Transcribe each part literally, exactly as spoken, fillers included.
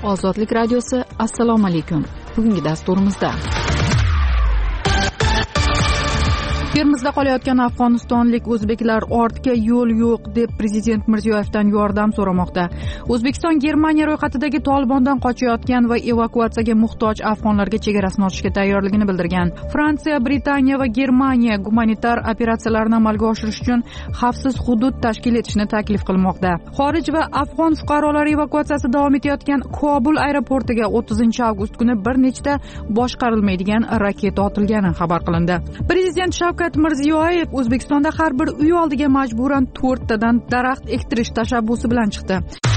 Ozodlik radiosi. Assalomu alaykum. Bugungi dasturimizda Termizda qolayotgan afg'onistonlik o'zbeklar ortga yo'l yo'q deb prezident Mirziyoyevdan yordam so'ramoqda. O'zbekiston Germaniya ro'yxatidagi Tolibondan qochayotgan va evakuatsiyaga muhtoj afg'onlarga chegarasini ochishga tayyorligini bildirgan. Fransiya, Britaniya va Germaniya gumanitar operatsiyalarni amalga oshirish uchun xavfsiz hudud tashkil etishni taklif qilmoqda. Xorij va afg'on fuqarolari evakuatsiyasi davom etayotgan Kobul aeroportiga o'ttizinchi avgust kuni bir nechta boshqarilmaydigan raketa otilgani xabar qilindi. Prezident Shavkat Mirziyoyev O'zbekistonda har bir uy oldiga majburan to'rttadan daraxt ektirish tashabbusi bilan chiqdi.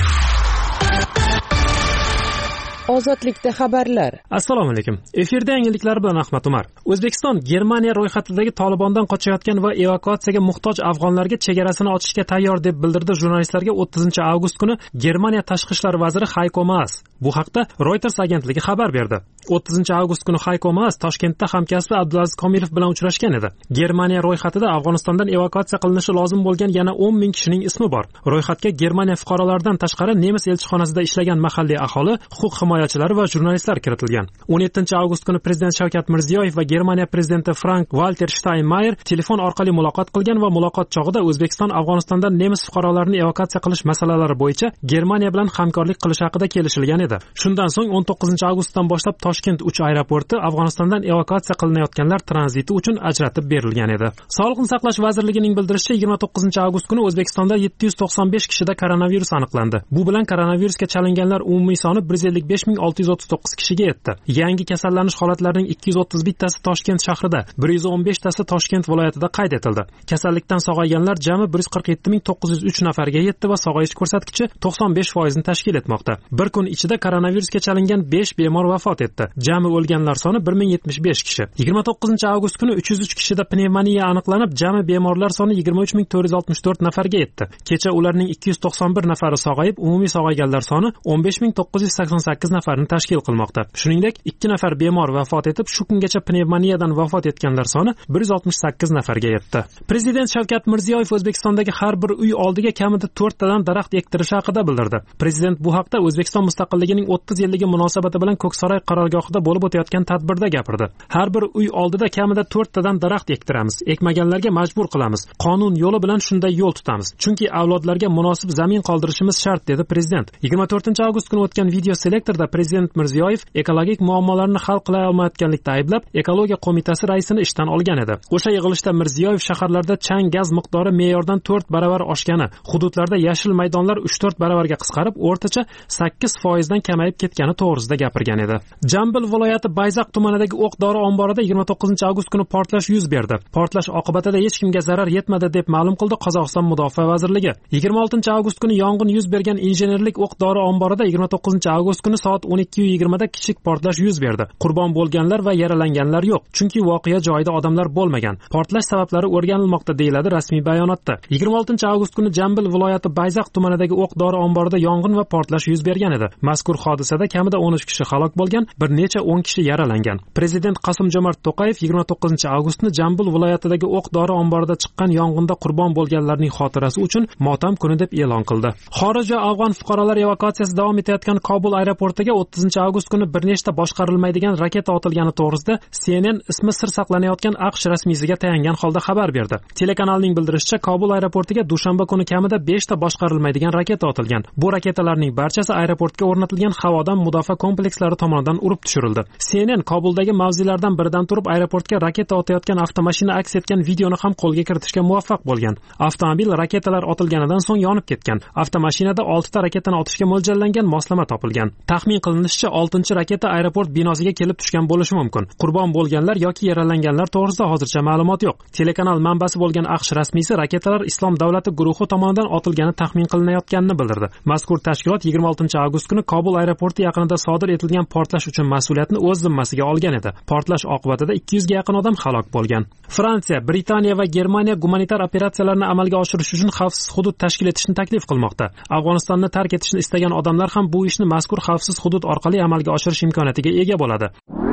Ozodlikda xabarlar. Assalomu alaykum. Efirda yangiliklar bilan Ahmad Umar. O'zbekiston Germaniya ro'yxatidagi Tolibondan qochayotgan va evakuatsiyaga muhtoj afg'onlarga chegarasini ochishga tayyor deb bildirdi jurnalistlarga o'ttizinchi avgust kuni Germaniya tashqi ishlar vaziri Hayko Maas. Bu haqda Reuters agentligi xabar berdi. o'ttizinchi avgust kuni Hayko Maas Toshkentda hamkasbi Abdulaziz Komilov bilan uchrashgan edi. Germaniya ro'yxatida Afg'onistondan evakuatsiya qilinishi lozim bo'lgan yana o'n ming kishining ismi bor. Ro'yxatga Germaniya fuqarolaridan tashqari nemis elchixonasida ishlagan mahalliy aholi, huquq himoyachilari va jurnalistlar kiritilgan. o'n yettinchi avgust kuni prezident Shavkat Mirziyoyev va Germaniya prezidenti Frank Walter Steinmeier telefon orqali muloqot qilgan va muloqot chog'ida O'zbekiston Afg'onistondan nemis fuqarolarini evakuatsiya qilish masalalari bo'yicha Germaniya bilan hamkorlik qilish haqida kelishilgan edi. Shundan so'ng o'n to'qqizinchi avgustdan boshlab Toshkent uch aeroporti Afg'onistondan evakuatsiya qilinayotganlar tranziti uchun ajratib berilgan edi. Sog'liqni saqlash vazirligining bildirishicha, yigirma to'qqizinchi avgust kuni O'zbekistonda yetti yuz to'qson besh kishida koronavirus aniqlandi. Bu bilan koronavirusga chalinganlar umumiy soni bir yuz ellik besh ming olti yuz o'ttiz to'qqiz kishiga yetdi. Yangi kasallanish holatlarining ikki yuz o'ttiz bittasi Toshkent shahrida, bir yuz o'n beshtasi Toshkent viloyatida qayd etildi. Kasallikdan sog'ayganlar jami bir yuz qirq yetti ming to'qqiz yuz uch nafarga yetdi va sog'ayish ko'rsatkichi to'qson besh foizni tashkil etmoqda. Bir kun ichida koronavirusga chalingan besh bemor vafot etdi. Jami o'lganlar soni bir ming yetmish besh kishi. yigirma to'qqizinchi avgust kuni uch yuz uch kishida pnevmoniya aniqlanib, jami bemorlar soni yigirma uch ming to'rt yuz oltmish to'rt nafarga yetdi. Kecha ularning ikki yuz to'qson bir nafari sog'ayib, umumiy sog'ayganlar soni o'n besh ming to'qqiz yuz sakson sakkiz nafarni tashkil qilmoqda. Shuningdek, ikki nafar bemor vafot etib, shu kungacha pnevmoniyadan vafot etganlar soni bir yuz oltmish sakkiz nafarga yetdi. Prezident Shavkat Mirziyoyev O'zbekistondagi har bir uy oldiga kamida to'rttadan daraxt ektirish haqida bildirdi. Prezident bu haqda O'zbekiston mustaqilligining o'ttiz yilligi munosabati bilan Ko'ksaroy qarorgohida bo'lib o'tayotgan tadbirda gapirdi. Har bir uy oldida kamida to'rttadan daraxt ektiramiz. Ekmaganlarga majbur qilamiz. Qonun yo'li bilan shunday yo'l tutamiz. Chunki avlodlarga munosib zamin qoldirishimiz shart, dedi prezident. yigirma to'rtinchi avgust kuni o'tgan video selektorda prezident Mirziyoyev ekologik muammolarni hal qila olmayotganlikda ayblab, ekologiya qo'mitasi raisini ishdan olgan edi. O'sha yig'ilishda Mirziyoyev shaharlarda chang gaz miqdori me'yordan to'rt baravar oshgani, hududlarda yashil maydonlar uch to'rt baravarga qisqarib, o'rtacha sakkiz foizdan kamayib ketgani to'g'risida gapirgan edi. Jambil viloyati Bayzaq tumanidagi o'q-dori omborida yigirma to'qqizinchi avgust kuni portlash yuz berdi. Portlash oqibatida hech kimga zarar yetmadi deb ma'lum qildi Qozog'iston Mudofaa vazirligi. yigirma oltinchi avgust kuni yong'in yuz bergan injenerlik o'q-dori omborida yigirma to'qqizinchi avgust kuni soat o'n ikki yigirma da kichik portlash yuz berdi. Qurbon bo'lganlar va yaralanganlar yo'q, chunki voqea joyida odamlar bo'lmagan. Portlash sabablari o'rganilmoqda, deyiladi rasmiy bayonotda. yigirma oltinchi avgust kuni Jambil viloyati Bayzaq tumanidagi o'q-dori omborida yong'in va portlash yuz bergan edi. Mazkur hodisada kamida o'n uch kishi halok bo'lgan, bir necha o'n kishi yaralangan. Prezident Qosim-Jomart To'qayev yigirma to'qqizinchi avgustni Jambil viloyatidagi o'q-dori omborida chiqqan yong'inda qurbon bo'lganlarning xotirasi uchun motam kuni deb e'lon qildi. Xorij va afg'on fuqarolar evakuatsiyasi davom etayotgan Kobul aeroportiga o'ttizinchi avgust kuni bir nechta boshqarilmaydigan raketa otilgani to'g'risida C N N ismi sir saqlanayotgan AQSh rasmiysiga tayangan holda xabar berdi. Telekanalning bildirishicha, Kobul aeroportiga dushanba kuni kamida beshta boshqarilmaydigan raketa otilgan. Bu raketalarning barchasi aeroportga o'rnatilgan havodan mudofaa komplekslari tomonidan urib tushirildi. C N N Kobuldagi mavzilardan biridan turib aeroportga raketa otayotgan avtomashina aks etgan videoni ham qo'lga kiritishga muvaffaq bo'lgan. Avtomobil raketalar otilganidan so'ng yonib ketgan. Avtomashinada oltita raketani otishga mo'ljallangan moslama topilgan. Taxmin qilinishicha, oltinchi raketa aeroport binosiga kelib tushgan bo'lishi mumkin. Qurbon bo'lganlar yoki yaralanganlar to'g'risida hozircha ma'lumot yo'q. Telekanal manbasi bo'lgan AQSh rasmiysi raketalar Islom davlati guruhi tomonidan otilgani taxmin qilinayotganini bildirdi. Mazkur tashkilot yigirma oltinchi avgust kuni Kobul aeroporti yaqinida sodir etilgan portlash uchun mas'uliyatni o'z zimmasiga olgan edi. Portlash oqibatida ikki yuzga yaqin odam halok bo'lgan. Fransiya, Britaniya va Germaniya gumanitar operatsiyalarni amalga oshirish uchun xavfsiz hudud tashkil etishni taklif qilmoqda. Afg'onistonni tark etishni istagan odamlar ham bu ishni mazkur xavfsiz hudud orqali amalga oshirish imkoniyatiga ega bo'ladi.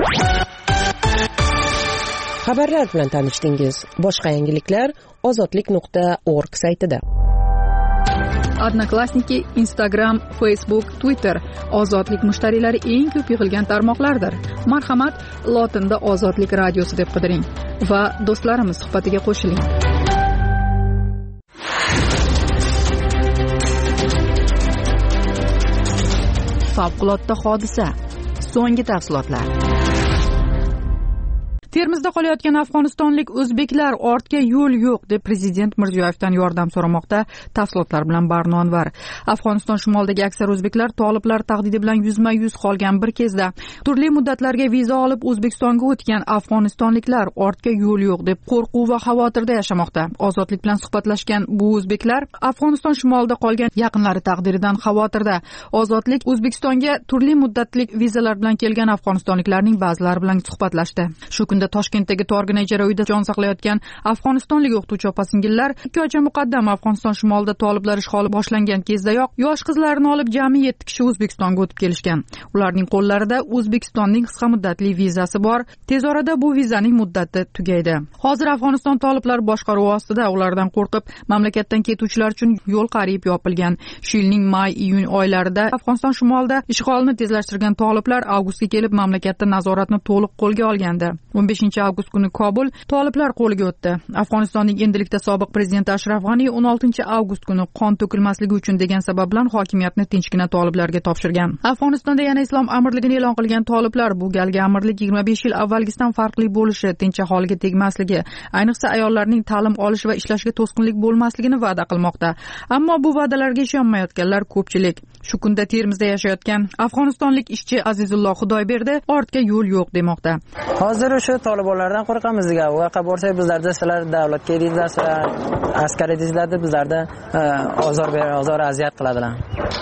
Xabarlar bilan tanishdingiz. Boshqa yangiliklar ozodlik nuqta org saytida. Odnoklassniki, Instagram, Facebook, Twitter ozodlik mushtariylari eng ko'p yig'ilgan tarmoqlardir. Marhamat, lotinda Ozodlik radiosi deb qidiring va do'stlarimiz suhbatiga qo'shiling. Favqulodda hodisa. So'nggi tafsilotlar. Termizda qolayotgan afg'onistonlik o'zbeklar ortga yo'l yo'q deb prezident Mirziyoyevdan yordam so'ramoqda. Tafsilotlar bilan Barnonvar. Afg'oniston shimolidagi aksar o'zbeklar toliblar tahdidi bilan yuzma-yuz qolgan bir kezda turli muddatlarga viza olib O'zbekistonga o'tgan afg'onistonliklar ortga yo'l yo'q deb qo'rquv va xavotirda yashamoqda. Ozodlik bilan suhbatlashgan bu o'zbeklar Afg'oniston shimolida qolgan yaqinlari taqdiridan xavotirda. Ozodlik O'zbekistonga turli muddatlik vizalar bilan kelgan afg'onistonliklarning ba'zilari bilan suhbatlashdi. Shu Toshkentdagi Torgina ijara uyida jon saqlayotgan afg'onistonlik o'qituvchi opa-singillar ikki oycha muqaddam Afg'oniston shimolida toliblar ishg'oli boshlangan kezdayoq yosh qizlarni olib jami yetti kishi O'zbekistonga o'tib kelishgan. Ularning qo'llarida O'zbekistonning qisqa muddatli vizasi bor. Tez orada bu vizaning muddati tugaydi. Hozir Afg'oniston toliblar boshqaruvi ostida, ulardan qo'rqib mamlakatdan ketuvchilar uchun yo'l qariyb yopilgan. Shu yilning may-iyun oylarida Afg'oniston shimolida ishg'olni tezlashtirgan toliblar avgustga kelib mamlakatda nazoratni to'liq qo'lga olgandi. o'n beshinchi avgust kuni Kobul toliblar qo'liga o'tdi. Afg'onistonning endilikda sobiq prezidenti Ashraf G'ani o'n oltinchi avgust kuni qon to'kilmasligi uchun degan sabab bilan hokimiyatni tinchgina toliblarga topshirgan. Afg'onistonda yana islom amirligini e'lon qilgan toliblar bu galgi amirlik yigirma besh yil avvalgisidan farqli bo'lishi, tinch aholiga tegmasligi, ayniqsa ayollarning ta'lim olish va ishlashiga to'sqinlik bo'lmasligini va'da qilmoqda. Ammo bu va'dalarga ishonmayotganlar ko'pchilik. Shu kunda Termizda yashayotgan afg'onistonlik ishchi Azizulloh Xudoyberdi ortga yo'l yo'q demoqda. Hozir shu tolibonlardan qo'rqamiz degan. U yoqqa borsak bizlarda sizlar davlatga edingizlar, sizlar askar edingizlar deb bizlarda ozor berib, ozor aziyat qiladilar.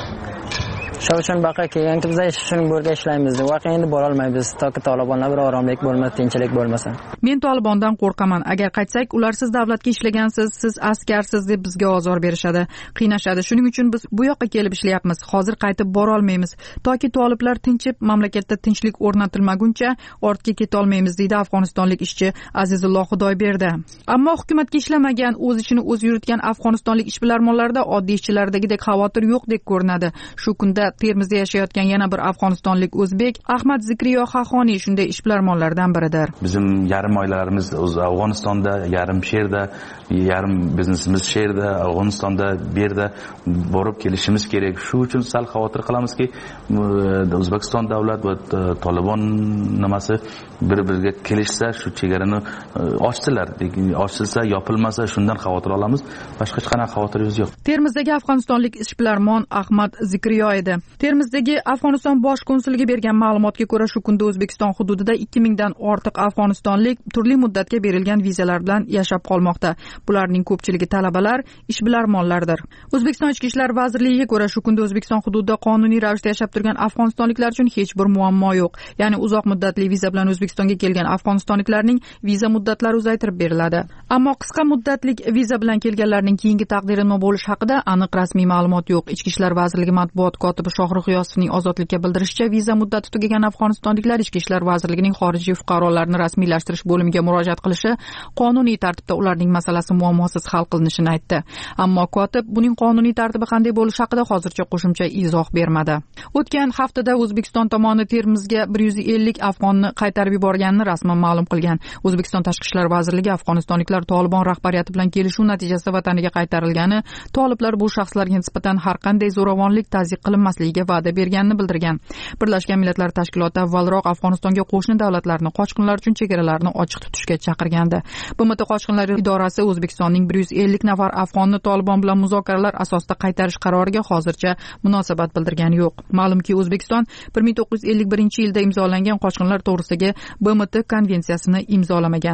Shu uchun baqa kelganki biz shuning bo'rga ishlaymiz. Voqea endi bora olmaymiz toki tolibonlar bir oromlik bo'lmasa, tinchlik bo'lmasa. Men tolibondan qo'rqaman. Agar qaytsak, ular siz davlatga ishlagansiz, siz askarsiz deb bizga ozor berishadi, qiynashadi. Shuning uchun biz bu yoqqa kelib ishlayapmiz. Hozir qaytib bora olmaymiz. Toki toliblar tinchib, mamlakatda tinchlik o'rnatilmaguncha ortga keta olmaymiz, deydi afg'onistonlik ishchi Azizulloh Xudoyberdi. Ammo hukumatga ishlamagan, o'z ishini o'zi yuritgan afg'onistonlik ishbilarmonlarda oddiy ishchilardagidek xavotir yo'qdek ko'rinadi. Shu kunda Termizda yashayotgan yana bir afg'onistonlik o'zbek Ahmad Zikriyo Xaxoniy shunday ishbilarmonlardan biridir. Bizim yarim oilalarimiz Afg'onistonda, yarim sherda, yarim biznesimiz sherda, Afg'onistonda bu yerda borib kelishimiz kerak. Shu uchun sal xavotir qilamizki, O'zbekiston davlat va Tolibon nimasi bir-biriga kelishsa, shu chegarani ochdilar. Ochilsa, yopilmasa shundan xavotir olamiz. Boshqa hech qanaqa xavotirimiz yo'q. Termizdagi afg'onistonlik ishbilarmon Ahmad Zikriyo edi. Termizdagi Afg'oniston bosh konsuliga bergan ma'lumotga ko'ra, shu kunda O'zbekiston hududida ikki mingdan ortiq afg'onistonlik turli muddatga berilgan vizalar bilan yashab qolmoqda. Bularning ko'pchiligi talabalar, ishbilarmonlardir. O'zbekiston Ichki ishlar vazirligiga ko'ra, shu kunda O'zbekiston hududida qonuniy ravishda yashab turgan afg'onistonliklar uchun hech bir muammo yo'q. Ya'ni uzoq muddatli viza bilan O'zbekistonga kelgan afg'onistonliklarning viza muddatlari uzaytirib beriladi. Ammo qisqa muddatlik viza bilan kelganlarning keyingi taqdiri nima bo'lishi haqida aniq rasmiy ma'lumot yo'q. Ichki ishlar vazirligi matbuot kotibi Shohrux G'iyosovning Ozodlikka bildirishicha, viza muddati tugagan afg'onistonliklar Ichki ishlar vazirligining xorijiy fuqarolarni rasmiylashtirish bo'limiga murojaat qilishi, qonuniy tartibda ularning masalasi muammosiz hal qilinishini aytdi. Ammo kotib buning qonuniy tartibi qanday bo'lishi haqida hozircha qo'shimcha izoh bermadi. O'tgan haftada O'zbekiston tomoni Termizga bir yuz ellik afg'onni qaytarib yuborganini rasman ma'lum qilgan. O'zbekiston Tashqi ishlar vazirligi afg'onistonliklar Tolibon rahbariyati bilan kelishuv natijasida vataniga qaytarilgani, toliblar bu shaxslarga nisbatan har qanday zo'ravonlik tazyiq qilinmasligiga va'da berganini bildirgan. Birlashgan Millatlar Tashkiloti avvalroq Afg'onistonga qo'shni davlatlarni qochqinlar uchun chegaralarni ochiq tutishga chaqirgandi. B M T qochqinlar idorasi O'zbekistonning bir yuz ellik nafar afg'onni Tolibon bilan muzokaralar asosida qaytarish qaroriga hozircha munosabat bildirgani yo'q. Ma'lumki, O'zbekiston bir ming to'qqiz yuz ellik birinchi yilda imzolangan qochqinlar to'g'risidagi B M T konvensiyasini imzolamagan.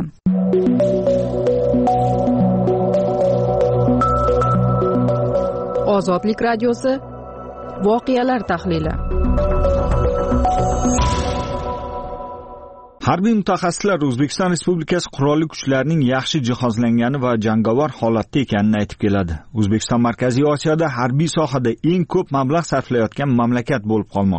Ozodlik radiosi voqealar tahlili. Harbiy mutaxassislar O'zbekiston Respublikasi qurolli kuchlarining yaxshi jihozlangani va jangovar holatda ekanini aytib keladi. O'zbekiston Markaziy Osiyoda harbiy sohada eng ko'p mablag' sarflayotgan mamlakat bo'lib qolmoqda.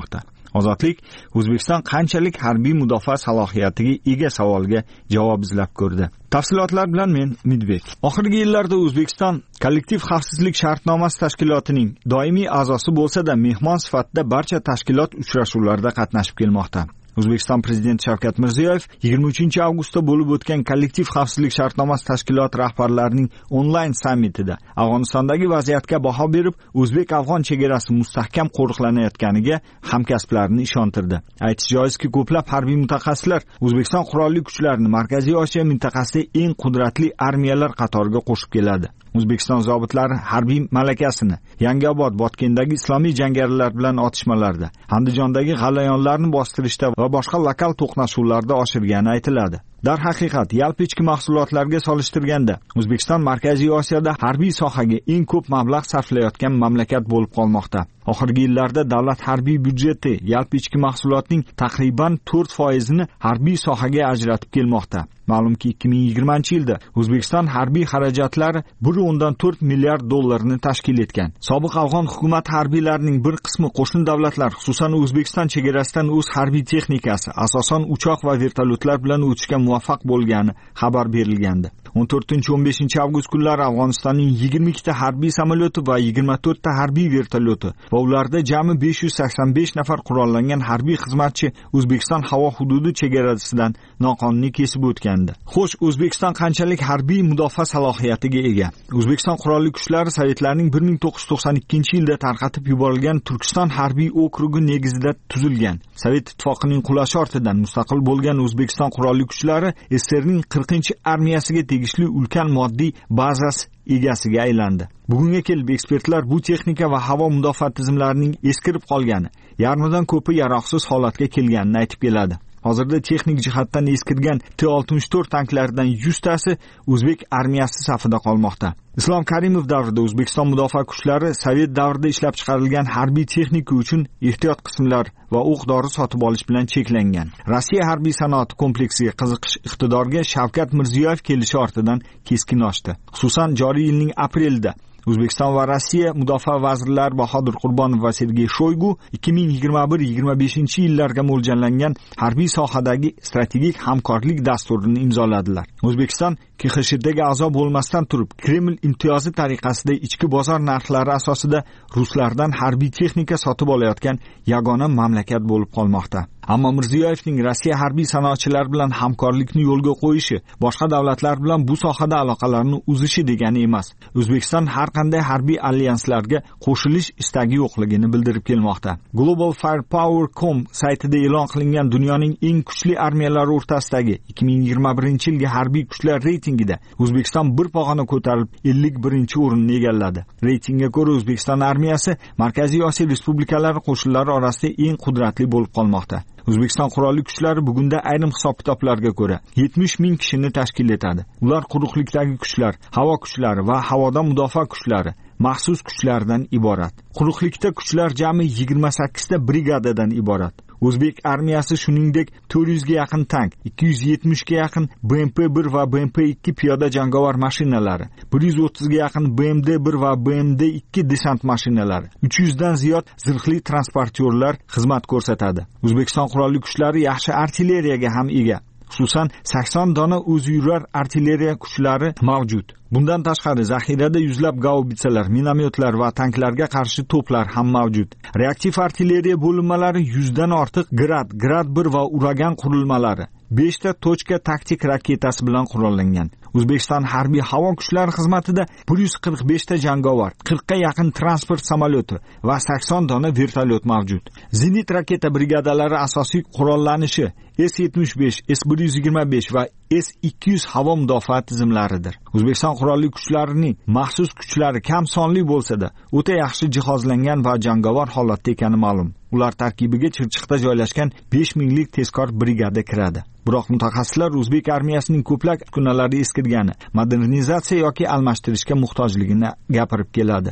Ozodlik O'zbekiston qanchalik harbiy mudofaa salohiyatiga ega savoliga javob izlab ko'rdi. Tafsilotlar bilan men Midbek. Oxirgi yillarda O'zbekiston kollektiv xavfsizlik shartnomasi tashkilotining doimiy a'zosi bo'lsa-da, mehmon sifatida barcha tashkilot uchrashuvlarida qatnashib kelmoqda. O'zbekiston Prezidenti Shavkat Mirziyoyev yigirma uchinchi avgustda bo'lib o'tgan kollektiv xavfsizlik shartnomasi tashkiloti rahbarlarining onlayn sammitida Afg'onistondagi vaziyatga baho berib, o'zbek-afg'on chegarasi mustahkam qo'riqlanayotganiga hamkasblarini ishontirdi. Aytish joizki, ko'plab harbiy mutaxassislar O'zbekiston qurolli kuchlarini Markaziy Osiyo mintaqasida eng qudratli armiyalar qatoriga qo'shib keladi. O'zbekiston zobitlari harbiy malakasini Yangiobod, Botkendagi islomiy jangarilar bilan otishmalarda, Andijondagi g'alayonlarni bostirishda va boshqa lokal to'qnashuvlarda oshirgani aytiladi. Darhaqiqat, yalpi ichki mahsulotlarga solishtirganda O'zbekiston Markaziy Osiyoda harbiy sohaga eng ko'p mablag' sarflayotgan mamlakat bo'lib qolmoqda. Oxirgi yillarda davlat harbiy byudjeti yalpi ichki mahsulotning taqriban to'rt foizini harbiy sohaga ajratib kelmoqda. Ma'lumki, ikki ming yigirmanchi yilda O'zbekiston harbiy xarajatlari bir o'ndan to'rt milliard dollarni tashkil etgan. Sobiq afg'on hukumat harbiylarining bir qismi qo'shni davlatlar, xususan O'zbekiston chegarasidan o'z harbiy texnikasi, asosan uchoq va vertolyotlar bilan o'tishga muvaffaq bo'lgani xabar berilgandi. o'n to'rtinchi o'n beshinchi avgust kunlari Afg'onistonning yigirma ikkita harbiy samolyoti va yigirma to'rtta harbiy vertolyoti va ularda jami besh yuz sakson besh nafar qurollangan harbiy xizmatchi O'zbekiston havo hududi chegarasidan noqonuniy kesib o'tgandi. Xo'sh, O'zbekiston qanchalik harbiy mudofaa salohiyatiga ega? O'zbekiston qurolli kuchlari Sovetlarning bir ming to'qqiz yuz to'qson ikkinchi yilda tarqatib yuborilgan Turkiston harbiy okrugi negizida tuzilgan. Sovet ittifoqining qulashi ortidan mustaqil bo'lgan O'zbekiston qurolli kuchlari S S Rning qirqinchi armiyasiga tegishli ulkan moddiy bazasi egasiga aylandi. Bugunga kelib ekspertlar bu texnika va havo mudofaa tizimlarining eskirib qolgani, yarmidan ko'pi yaroqsiz holatga kelganini aytib keladi. Hozirda texnik jihatdan eskirgan T oltmish to'rt tanklaridan yuztasi o'zbek armiyasi safida qolmoqda. Islom Karimov davrida O'zbekiston mudofaa kuchlari Sovet davrida ishlab chiqarilgan harbiy texnika uchun ehtiyot qismlar va o'q-dori sotib olish bilan cheklangan. Rossiya harbiy sanoati kompleksiga qiziqish iqtidorga Shavkat Mirziyoyev kelishi ortidan keskin oshdi. Xususan, joriy yilning aprelida O'zbekiston va Rossiya mudofaa vazirlari Bahodir Qurbonov va Sergey Shoygu ikki ming yigirma bir yigirma beshinchi yillarga mo'ljallangan harbiy sohadagi strategik hamkorlik dasturini imzoladilar. O'zbekiston K X S Dga a'zo bo'lmasdan turib, Kreml imtiyozi tariqasida ichki bozor narxlari asosida ruslardan harbiy texnika sotib olayotgan yagona mamlakat bo'lib qolmoqda. Ammo Mirziyoyevning Rossiya harbiy sanoatchilari bilan hamkorlikni yo'lga qo'yishi, boshqa davlatlar bilan bu sohada aloqalarni uzishi degani emas. O'zbekiston har qanday harbiy alyanslarga qo'shilish istagi yo'qligini bildirib kelmoqda. Global Firepower dot com saytida e'lon qilingan dunyoning eng kuchli armiyalari o'rtasidagi ikki ming yigirma birinchi yilgi harbiy kuchlar reytingida O'zbekiston bir pog'ona ko'tarilib ellik birinchi o'rinni egalladi. Reytingga ko'ra O'zbekiston armiyasi Markaziy Osiyo respublikalari qo'shinlari orasida eng qudratli bo'lib qolmoqda. O'zbekiston qurolli kuchlari bugunda ayrim hisob-kitoblarga ko'ra yetmish ming kishini tashkil etadi. Ular quruqlikdagi kuchlar, havo kuchlari va havodan mudofaa kuchlari, maxsus kuchlardan iborat. Quruqlikda kuchlar jami yigirma sakkizta brigadadan iborat. O'zbek armiyasi shuningdek to'rt yuzga yaqin tank, ikki yuz yetmishga yaqin B M P bir va B M P ikki piyoda jangovar mashinalari, bir yuz o'ttizga yaqin B M D bir va B M D ikki desant mashinalari, uch yuzdan ziyod zirhli transportyorlar xizmat ko'rsatadi. O'zbekiston qurolli kuchlari yaxshi artilleriyaga ham ega. Xususan sakson dona o'ziyurar artilleriya kuchlari mavjud. Bundan tashqari zaxirada yuzlab gaubitsalar, minomyotlar va tanklarga qarshi to'plar ham mavjud. Reaktiv artilleriya bo'linmalari yuzdan ortiq Grad, Grad bir va Uragan qurilmalari, beshta tochka taktik raketasi bilan qurollangan. O'zbekiston harbiy havo kuchlari xizmatida bir yuz qirq beshta jangovar, qirqqa yaqin transport samolyoti va sakson dona vertolyot mavjud. Zenit raketa brigadalari asosiy qurollanishi S yetmish besh, S bir yuz yigirma besh va S ikki yuz havo mudofaa tizimlaridir. O'zbekiston qurolli kuchlarining maxsus kuchlari kam sonli bo'lsa-da, o'ta yaxshi jihozlangan va jangovar holatda ekani ma'lum. Ular tarkibiga Chirchiqda joylashgan besh minglik tezkor brigada kiradi. Biroq mutaxassislar o'zbek armiyasining ko'plab uskunalari eskirgani, modernizatsiya yoki almashtirishga muhtojligini gapirib keladi.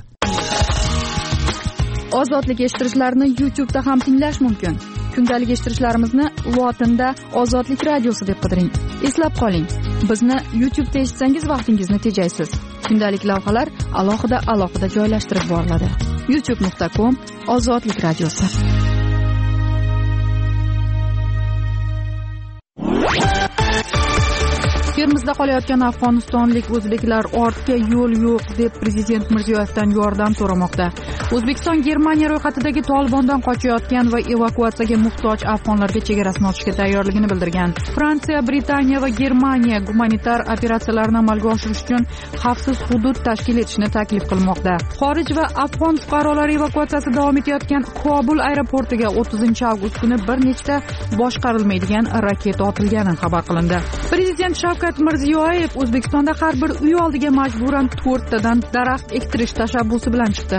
Ozodlik eshittirishlarni YouTube'da ham tinglash mumkin. Kundalik eshittirishlarimizni lotinda Ozodlik radiosi deb qidiring. Eslab qoling, bizni YouTube'da eshitsangiz vaqtingizni tejaysiz. Kundalik lavhalar alohida alohida joylashtirib boriladi. youtube nuqta com Ozodlik radiosi. Termizda qolayotgan afg'onistonlik o'zbeklar ortga yo'l yo'q deb prezident Mirziyoyevdan yordam so'ramoqda. O'zbekiston Germaniya ro'yxatidagi Tolibondan qochayotgan va evakuatsiyaga muhtoj afg'onlarga chegarasini ochishga tayyorligini bildirgan. Fransiya, Britaniya va Germaniya gumanitar operatsiyalarni amalga oshirish uchun xavfsiz hudud tashkil etishni taklif qilmoqda. Xorij va afg'on fuqarolari evakuatsiyasi davom etayotgan Kobul aeroportiga o'ttizinchi avgust kuni bir nechta boshqarilmaydigan raketa otilgani xabar qilindi. Prezident Shavkat Mirziyoyev O'zbekistonda har bir uy oldiga majburan to'rttadan daraxt ektirish tashabbusi bilan chiqdi.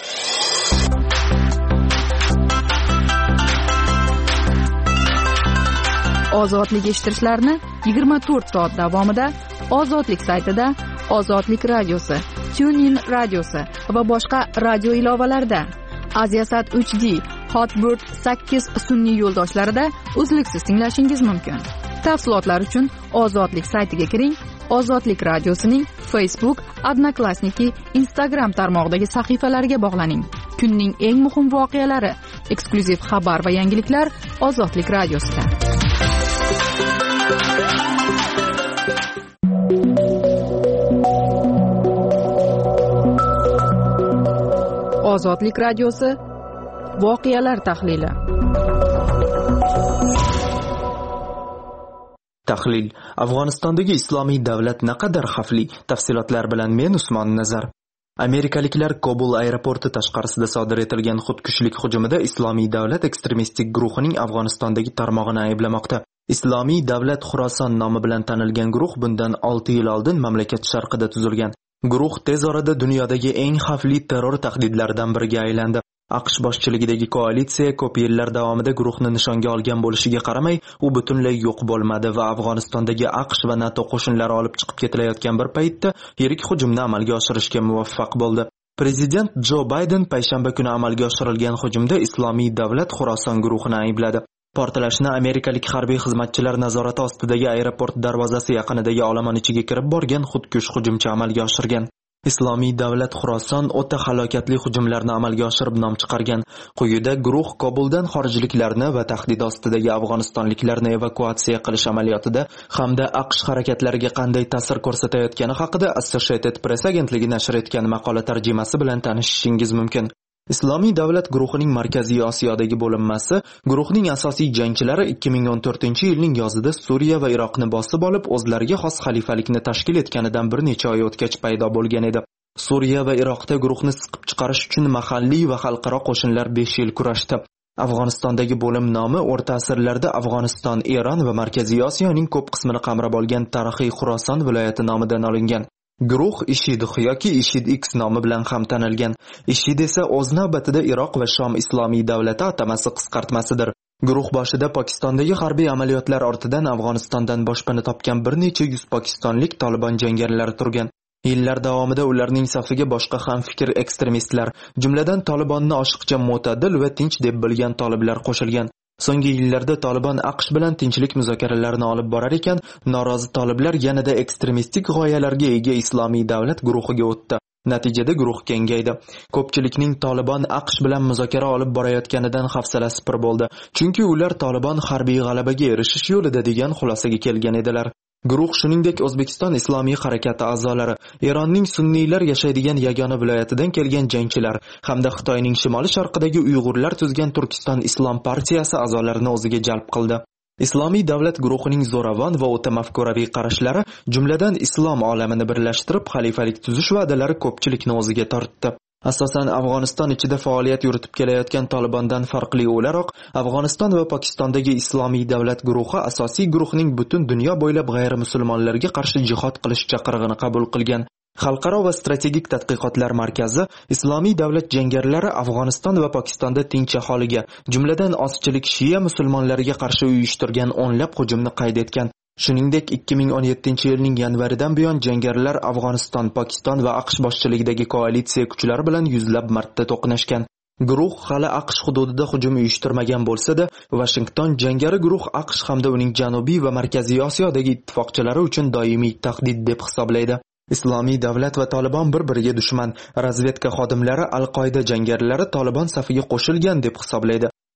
Ozodlik eshittirishlarni yigirma to'rt soat davomida Ozodlik saytida, Ozodlik radiosi, TuneIn radiosi va boshqa radio ilovalarida, Aziasat uch D, Hotbird sakkiz sun'iy yo'ldoshlarida uzluksiz tinglashingiz mumkin. Tafsilotlar uchun Ozodlik saytiga kiring. Ozodlik radiosining Facebook, Odnoklassniki, Instagram tarmog'idagi sahifalariga bog'laning. Kunning eng muhim voqealari, eksklyuziv xabar va yangiliklar Ozodlik radiosida. Ozodlik radiosi voqealar tahlili. Tahlil: Afg'onistondagi islomiy davlat naqadar xavfli? Tafsilotlar bilan men Usmon Nazar. Amerikaliklar Kobul aeroporti tashqarisida sodir etilgan xudkushlik hujumida Islomiy davlat ekstremistik guruhining Afg'onistondagi tarmog'ini ayblamoqda. Islomiy davlat Xuroson nomi bilan tanilgan guruh bundan olti yil oldin mamlakat sharqida tuzilgan. Guruh tez orada dunyodagi eng xavfli terror tahdidlaridan biriga aylandi. AQSh boshchiligidagi koalitsiya ko'p yillar davomida guruhni nishonga olgan bo'lishiga qaramay, u butunlay yo'q bo'lmadi va Afg'onistondagi AQSh va NATO qo'shinlari olib chiqib ketilayotgan bir paytda yirik hujumni amalga oshirishga muvaffaq bo'ldi. Prezident Jo Bayden payshanba kuni amalga oshirilgan hujumda Islomiy davlat Xuroson guruhini aybladi. Portlashni amerikalik harbiy xizmatchilar nazorati ostidagi aeroport darvozasi yaqinidagi olomon ichiga kirib borgan xudkush hujumchi amalga oshirgan. Islomiy davlat Xuroson o'ta halokatli hujumlarni amalga oshirib nom chiqargan. Quyida guruh Kobuldan xorijliklarni va tahdid ostidagi afg'onistonliklarni evakuatsiya qilish amaliyotida hamda AQSh harakatlariga qanday ta'sir ko'rsatayotgani haqida Associated Press agentligi nashr etgan maqola tarjimasi bilan tanishishingiz mumkin. Islomiy davlat guruhining Markaziy Osiyodagi bo'linmasi guruhning asosiy jangchilari ikki ming o'n to'rtinchi yilning yozida Suriya va Iroqni bosib olib, o'zlariga xos xalifalikni tashkil etganidan bir necha oy o'tgach paydo bo'lgan edi. Suriya va Iroqda guruhni siqib chiqarish uchun mahalliy va xalqaro qo'shinlar besh yil kurashdi. Afg'onistondagi bo'lim nomi o'rta asrlarda Afg'oniston, Eron va Markaziy Osiyoning ko'p qismini qamrab olgan tarixiy Xuroson viloyati nomidan olingan. Guruh IShID yoki IShID X nomi bilan ham tanilgan. IShID esa o'z navbatida Iroq va Shom Islomiy davlati atamasi qisqartmasidir. Guruh boshida Pokistondagi harbiy amaliyotlar ortidan Afg'onistondan boshpana topgan bir necha yuz pokistonlik Tolibon jangarilari turgan. Yillar davomida ularning safiga boshqa ham fikr ekstremistlar, jumladan Tolibonni oshiqcha mo'tadil va tinch deb bilgan toliblar qo'shilgan. So'nggi yillarda Tolibon AQSh bilan tinchlik muzokaralarini olib borar ekan, norozi toliblar yanada ekstremistik g'oyalarga ega Islomiy davlat guruhiga o'tdi. Natijada guruh kengaydi. Ko'pchilikning Tolibon AQSh bilan muzokara olib borayotganidan hafsalasi pir bo'ldi, chunki ular Tolibon harbiy g'alabaga erishish yo'lida degan xulosaga kelgan edilar. Guruh shuningdek O'zbekiston Islomiy harakati a'zolari, Eronning sunniylar yashaydigan yagona viloyatidan kelgan jangchilar hamda Xitoyning shimoli sharqidagi Uyg'urlar tuzgan Turkiston Islom partiyasi a'zolarini o'ziga jalb qildi. Islomiy davlat guruhining zo'ravon va o'ta mafkuraviy qarashlari, jumladan islom olamini birlashtirib xalifalik tuzish va'dalari ko'pchilikni o'ziga tortdi. Asosan Afg'oniston ichida faoliyat yuritib kelayotgan Tolibondan farqli o'laroq, Afg'oniston va Pokistondagi Islomiy davlat guruhi asosiy guruhning butun dunyo bo'ylab g'ayri-musulmonlarga qarshi jihad qilish chaqirig'ini qabul qilgan. Xalqaro va strategik tadqiqotlar markazi Islomiy davlat jangarilari Afg'oniston va Pokistonda tinch aholiga, jumladan ozchilik shiya musulmonlariga qarshi uyushtirgan o'nlab hujumni qayd etgan. Shuningdek, ikki ming o'n yettinchi yilning yanvaridan buyon jangarilar Afg'oniston, Pokiston va AQSh boshchiligidagi koalitsiya kuchlari bilan yuzlab marta to'qnashgan. Guruh hali AQSh hududida hujum uyushtirmagan bo'lsa-da, Washington jangari guruh AQSh hamda uning janubiy va markaziy Osiyodagi ittifoqchilari uchun doimiy tahdid deb hisoblaydi. Islomiy davlat va Tolibon bir-biriga dushman. Razvedka xodimlari Al-Qoida jangarilari Tolibon safiga qo'shilgan deb hisoblaydi.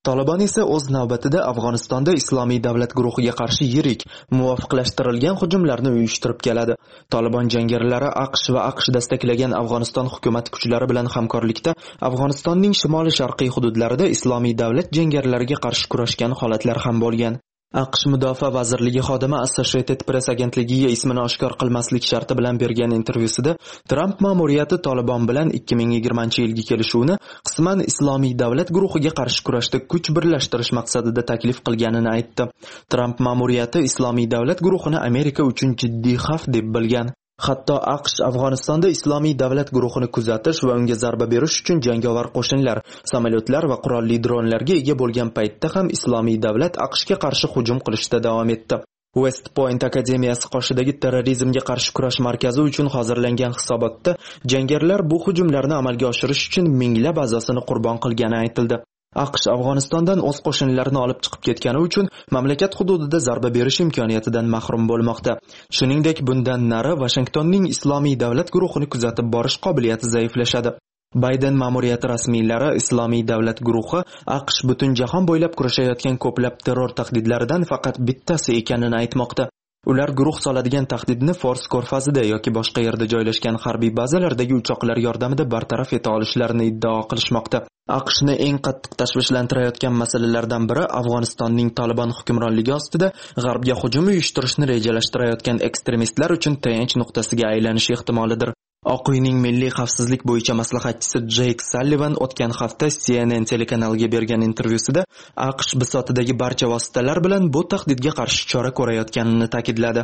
Taliban esa o'z navbatida Afg'onistonda Islomiy davlat guruhiga qarshi yirik, muvofiqlashtirilgan hujumlarni uyushtirib keladi. Taliban jangarilari AQSh va AQSh dastaklagan Afg'oniston hukumat kuchlari bilan hamkorlikda Afg'onistonning shimoli-sharqiy hududlarida Islomiy davlat jangarilariga qarshi kurashgan holatlar ham bo'lgan. AQSh Mudofaa vazirligi xodimi Associated Press agentligiga ismini oshkor qilmaslik sharti bilan bergan intervyusida Trump ma'muriyati Taliban bilan ikki ming yigirmanchi yilgi kelishuvni qisman Islomiy davlat guruhiga qarshi kurashda kuch birlashtirish maqsadida taklif qilganini aytdi. Trump ma'muriyati Islomiy davlat guruhini Amerika uchun jiddiy xavf deb bilgan. Hatto AQSh Afg'onistonda Islomiy davlat guruhini kuzatish va unga zarba berish uchun jangovar qo'shinlar, samolyotlar va qurolli dronlarga ega bo'lgan paytda ham Islomiy davlat AQShga qarshi hujum qilishda davom etdi. West Point akademiyasi qoshidagi terrorizmga qarshi kurash markazi uchun hozirlangan hisobotda jangarilar bu hujumlarni amalga oshirish uchun minglab a'zosini qurbon qilgani aytildi. AQSh Afg'onistondan o'z qo'shinlarini olib chiqib ketgani uchun mamlakat hududida zarba berish imkoniyatidan mahrum bo'lmoqda. Shuningdek, bundan nari Washingtonning Islomiy davlat guruhini kuzatib borish qobiliyati zaiflashadi. Bayden ma'muriyati rasmiylari Islomiy davlat guruhi AQSh butun jahon bo'ylab kurashayotgan ko'plab terror tahdidlaridan faqat bittasi ekanini aytmoqda. Ular guruh soladigan tahdidni Fors ko'rfazida yoki boshqa yerda joylashgan harbiy bazalardagi uchoqlar yordamida bartaraf eta olishlarini iddao qilishmoqda. AQShni eng qattiq tashvishlantirayotgan masalalardan biri Afg'onistonning Taliban hukmronligi ostida g'arbga hujum uyushtirishni rejalashtirayotgan ekstremistlar uchun tayanch nuqtasiga aylanishi ehtimolidir. Oq uyning milliy xavfsizlik bo'yicha maslahatchisi Jake Sullivan o'tgan hafta C N N telekanaliga bergan intervyusida AQSh bisotidagi barcha vositalar bilan bu tahdidga qarshi chora ko'rayotganini ta'kidladi.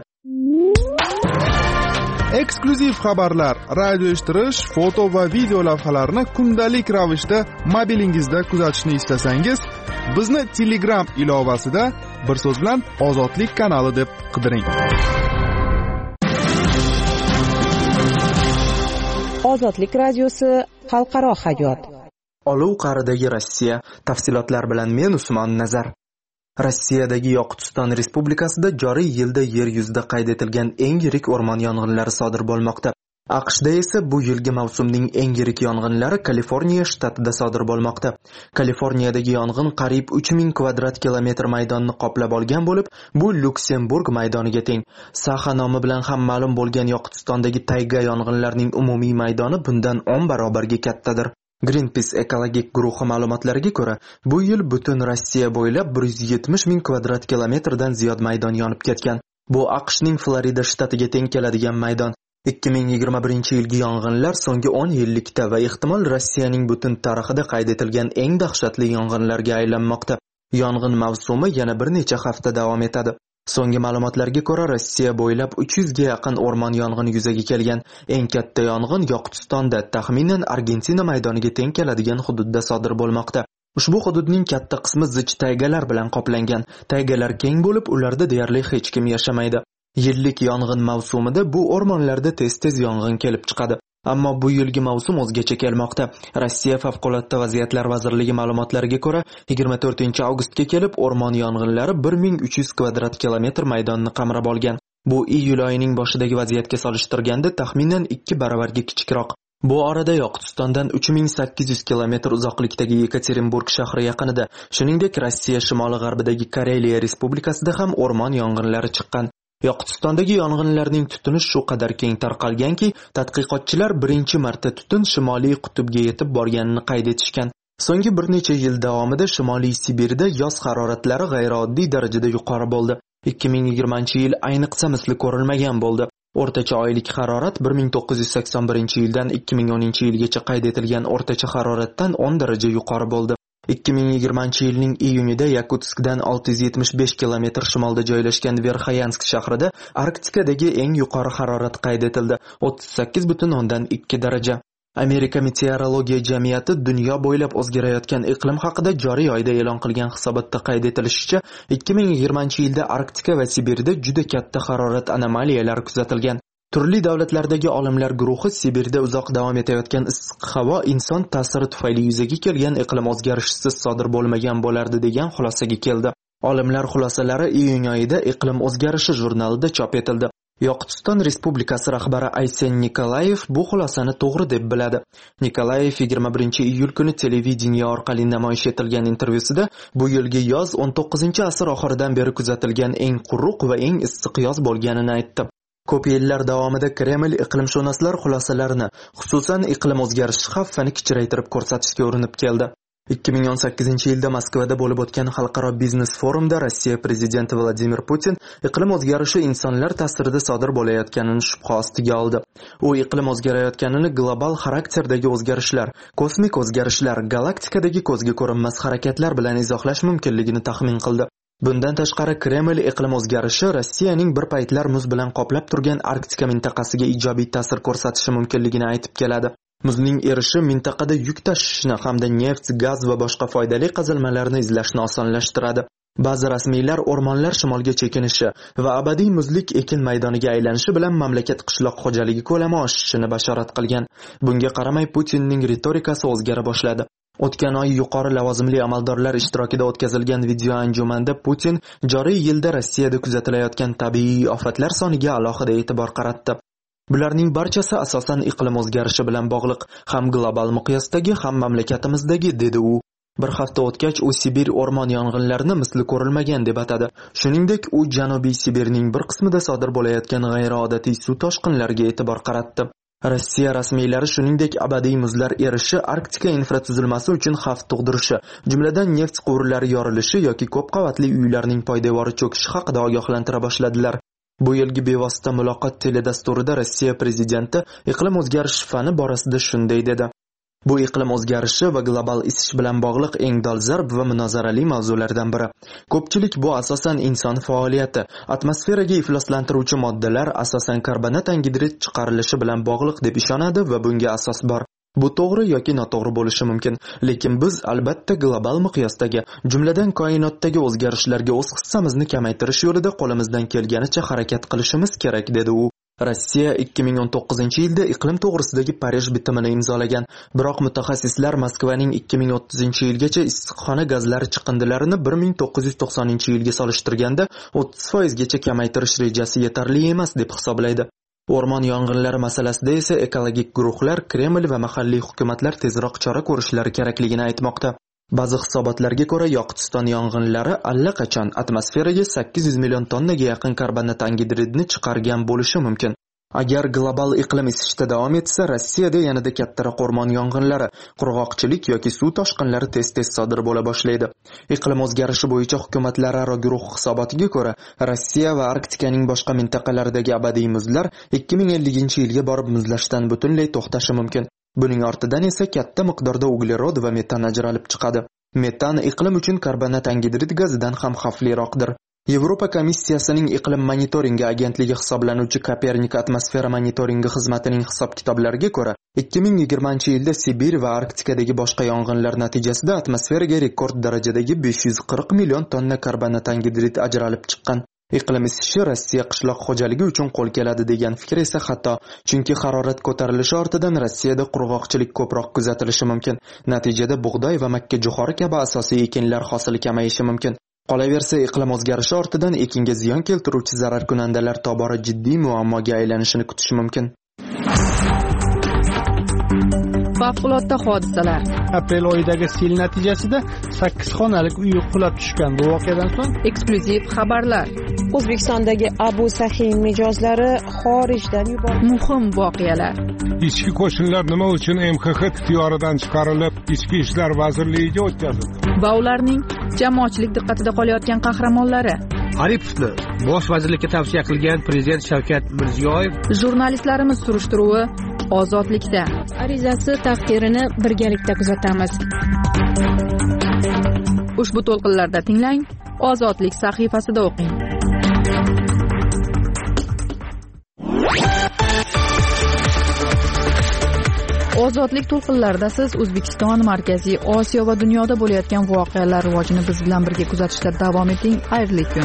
Eksklyuziv xabarlar, radio eshittirish, foto va video lavhalarni kundalik ravishda mobilingizda kuzatishni istasangiz, bizni Telegram ilovasida bir so'z bilan Ozodlik kanali deb qidiring. Ozodlik radiosi xalqaro hayot. Olov qa'ridagi Rossiya, tafsilotlar bilan men Usmon Nazar. Rossiyadagi Yoqutiston Respublikasida joriy yilda yer yuzida qayd etilgan eng yirik o'rmon yong'inlari sodir bo'lmoqda. AQShda esa bu yilgi mavsumning eng yirik yong'inlari Kaliforniya shtatida sodir bo'lmoqda. Kaliforniyadagi yong'in qariyb uch ming kvadrat kilometr maydonni qoplab olgan bo'lib, bu Lyuksemburg maydoniga teng. Saxa nomi bilan ham ma'lum bo'lgan Yoqutistondagi tayga yong'inlarining umumiy maydoni bundan o'n barobarga kattadir. Greenpeace ekologik guruhi ma'lumotlariga ko'ra, bu yil butun Rossiya bo'ylab bir yuz yetmish ming kvadrat kilometrdan ziyod maydon yonib ketgan. Bu AQShning Florida shtatiga teng keladigan maydon. ikki ming yigirma birinchi yilgi yong'inlar so'nggi o'n yillikda va ehtimol Rossiyaning butun tarixida qayd etilgan eng dahshatli yong'inlarga aylanmoqda. Yong'in mavsumi yana bir necha hafta davom etadi. So'nggi ma'lumotlarga ko'ra, Rossiya bo'ylab uch yuzga yaqin o'rmon yong'ini yuzaga kelgan. Eng katta yong'in Yoqutistonda, taxminan Argentina maydoniga teng keladigan hududda sodir bo'lmoqda. Ushbu hududning katta qismi zich taygalar bilan qoplangan. Taygalar keng bo'lib, ularda deyarli hech kim yashamaydi. Yillik yong'in mavsumida bu o'rmonlarda tez-tez yong'in kelib chiqadi. Ammo bu yilgi mavsum o'zgacha kelmoqda. Rossiya favqulodda vaziyatlar vazirligi ma'lumotlariga ko'ra, yigirma to'rtinchi avgustga kelib o'rmon yong'inlari bir ming uch yuz kvadrat kilometr maydonni qamrab olgan. Bu iyul oyining boshidagi vaziyatga solishtirganda taxminan ikki baravarga kichikroq. Bu orada Yoqutistondan uch ming sakkiz yuz kilometr uzoqlikdagi Yekaterinburg shahri yaqinida, shuningdek Rossiya shimoli-g'arbidagi Kareliya respublikasida ham o'rmon yong'inlari chiqqan. Yoqutistondagi yong'inlarning tutuni shu qadar keng tarqalganki, tadqiqotchilar birinchi marta tutun Shimoliy qutbga yetib borganini qayd etishgan. So'nggi bir necha yil davomida Shimoliy Sibirda yoz haroratlari g'ayrioddiy darajada yuqori bo'ldi. ikki ming yigirmanchi yil ayniqsa misli ko'rilmagan bo'ldi. O'rtacha oylik harorat bir ming to'qqiz yuz sakson birinchi yildan ikki ming o'ninchi yilgacha qayd etilgan o'rtacha haroratdan o'n daraja yuqori bo'ldi. ikki ming yigirmanchi yilning iyunida Yakutskdan olti yuz yetmish besh kilometr shimolda joylashgan Verxayansk shahrida Arktikadagi eng yuqori harorat qayd etildi, o'ttiz sakkiz butun o'ndan ikki daraja. Amerika meteorologiya jamiyati dunyo bo'ylab o'zgarayotgan iqlim haqida joriy oyda e'lon qilgan hisobotda qayd etilishicha, ikki ming yigirmanchi yilda Arktika va Sibirda juda katta harorat anomaliyalari kuzatilgan. Turli davlatlardagi olimlar guruhi Sibirda uzoq davom etayotgan issiq havo inson ta'siri tufayli yuzaga kelgan iqlim o'zgarishisiz sodir bo'lmagan bo'lardi degan xulosaga keldi. Olimlar xulosalari iyun oyida Iqlim o'zgarishi jurnalida chop etildi. Yoqutiston Respublikasi rahbari Aysen Nikolayev bu xulosani to'g'ri deb biladi. Nikolayev yigirma birinchi iyul kuni televideniye orqali namoyish etilgan intervyusida bu yilgi yoz o'n to'qqizinchi asr oxiridan beri kuzatilgan eng quruq va eng issiq yoz bo'lganini aytdi. Ko'p yillar davomida Kreml iqlimshunoslar xulosalarini, xususan iqlim o'zgarishi xavfini kichraytirib ko'rsatishga urinib keldi. ikki ming o'n sakkizinchi yilda Moskvada bo'lib o'tgan xalqaro biznes forumda Rossiya prezidenti Vladimir Putin iqlim o'zgarishi insonlar ta'sirida sodir bo'layotganini shubha ostiga oldi. U iqlim o'zgarayotganini global xarakterdagi o'zgarishlar, kosmik o'zgarishlar, galaktikadagi ko'zga ko'rinmas harakatlar bilan izohlash mumkinligini taxmin qildi. Bundan tashqari Kreml iqlim o'zgarishi Rossiyaning bir paytlar muz bilan qoplab turgan Arktika mintaqasiga ijobiy ta'sir ko'rsatishi mumkinligini aytib keladi. Muzning erishi mintaqada yuk tashishni hamda neft, gaz va boshqa foydali qazilmalarni izlashni osonlashtiradi. Ba'zi rasmiylar o'rmonlar shimolga chekinishi va abadiy muzlik ekin maydoniga aylanishi bilan mamlakat qishloq xo'jaligi ko'lami oshishini bashorat qilgan. Bunga qaramay Putinning ritorikasi o'zgara boshladi. O'tgan oy yuqori lavozimli amaldorlar ishtirokida o'tkazilgan video anjumanda Putin joriy yilda Rossiyada kuzatilayotgan tabiiy ofatlar soniga alohida e'tibor qaratdi. Bularning barchasi asosan iqlim o'zgarishi bilan bog'liq, ham global miqyosdagi, ham mamlakatimizdagi, dedi u. Bir hafta o'tgach u Sibir o'rmon yong'inlarini misli ko'rilmagan deb atadi. Shuningdek, u Janubiy Sibirning bir qismida sodir bo'layotgan g'ayriodatiy suv toshqinlariga e'tibor qaratdi. Rossiya rasmiylari shuningdek abadiy muzlar erishi Arktika infratuzilmasi uchun xavf tug'dirishi, jumladan neft quvurlari yorilishi yoki ko'p qavatli uylarning poydevori cho'kishi haqida ogohlantira boshladilar. Bu yilgi bevosita muloqot teledasturida Rossiya prezidenti iqlim o'zgarishi fani borasida shunday dedi. Bu iqlim o'zgarishi va global isish bilan bog'liq eng dolzarb va munozarali mavzulardan biri. Ko'pchilik bu asosan inson faoliyati, atmosferaga ifloslantiruvchi moddalar, asosan karbonat angidrid chiqarilishi bilan bog'liq deb ishonadi va bunga asos bor. Bu to'g'ri yoki noto'g'ri bo'lishi mumkin, lekin biz albatta global miqyosdagi, jumladan koinotdagi o'zgarishlarga o'z hissamizni kamaytirish yo'lida qo'limizdan kelganicha harakat qilishimiz kerak, dedi u. Rossiya ikki ming o'n to'qqizinchi yilda iqlim to'g'risidagi Parij bitimini imzolagan, biroq mutaxassislar Moskvaning ikki ming o'ttizinchi yilgacha issiqxona gazlari chiqindilarini bir ming to'qqiz yuz to'qsoninchi yilga solishtirganda o'ttiz foizgacha kamaytirish rejasi yetarli emas deb hisoblaydi. O'rmon yong'inlari masalasida esa ekologik guruhlar Kreml va mahalliy hukumatlar tezroq chora ko'rishlari kerakligini aytmoqda. Ba'zi hisobotlarga ko'ra, Yoqutiston yong'inlari allaqachon atmosferaga sakkiz yuz million tonnaga yaqin karbonat angidridni chiqargan bo'lishi mumkin. Agar global iqlim isishda davom etsa, Rossiyada yanada kattaroq o'rmon yong'inlari, qurg'oqchilik yoki suv toshqinlari tez-tez sodir bo'la boshlaydi. Iqlim o'zgarishi bo'yicha hukumatlararo guruh hisobotiga ko'ra, Rossiya va Arktikaning boshqa mintaqalaridagi abadiy muzlar ikki ming ellinchi yilga borib muzlashdan butunlay to'xtashi mumkin. Buning ortidan esa katta miqdorda uglerod va metan ajralib chiqadi. Metan iqlim uchun karbonat angidrid gazidan ham xavfliroqdir. Yevropa komissiyasining iqlim monitoringi agentligi hisoblanuvchi Kopernik atmosfera monitoringi xizmatining hisob-kitoblariga ko'ra, ikki ming yigirmanchi yilda Sibir va Arktikadagi boshqa yong'inlar natijasida atmosferaga rekord darajadagi besh yuz qirq million tonna karbonat angidrid ajralib chiqqan. Iqlim isishi Rossiya qishloq xo'jaligi uchun qo'l keladi degan fikr esa xato, chunki harorat ko'tarilishi ortidan Rossiyada qurg'oqchilik ko'proq kuzatilishi mumkin. Natijada bug'doy va makka jo'xori kabi asosiy ekinlar hosili kamayishi mumkin. Qolaversa, iqlim o'zgarishi ortidan ekinga ziyon keltiruvchi zararkunandalar tobora jiddiy muammoga aylanishini kutish mumkin. Favqulodda hodisalar. Aprel oyidagi sel natijasida sakkiz xonalik uy qulab tushgan. Bu voqeadan so'ng eksklyuziv xabarlar. O'zbekistondagi Abu Sahin mijozlari xorijdan yuborildi. Muhim voqealar. Ichki qo'shinlar nima uchun M X X ixtiyoridan chiqarilib, Ichki ishlar vazirligiga o'tkazildi? Va ularning jamoatchilik diqqatida qolayotgan qahramonlari. Aripovni bosh vazirlikka tavsiya qilgan prezident Shavkat Mirziyoyev. Jurnalistlarimiz surishtiruvi ozodlikda. Arizasi taqdirini birgalikda kuzatamiz. Ushbu to'lqinlarda tinglang, Ozodlik sahifasida o'qing. Ozodlik to'lqinlarida siz O'zbekiston, Markaziy Osiyo va dunyoda bo'layotgan voqealar rivojini biz bilan birga kuzatishda davom eting. Xayrli kun.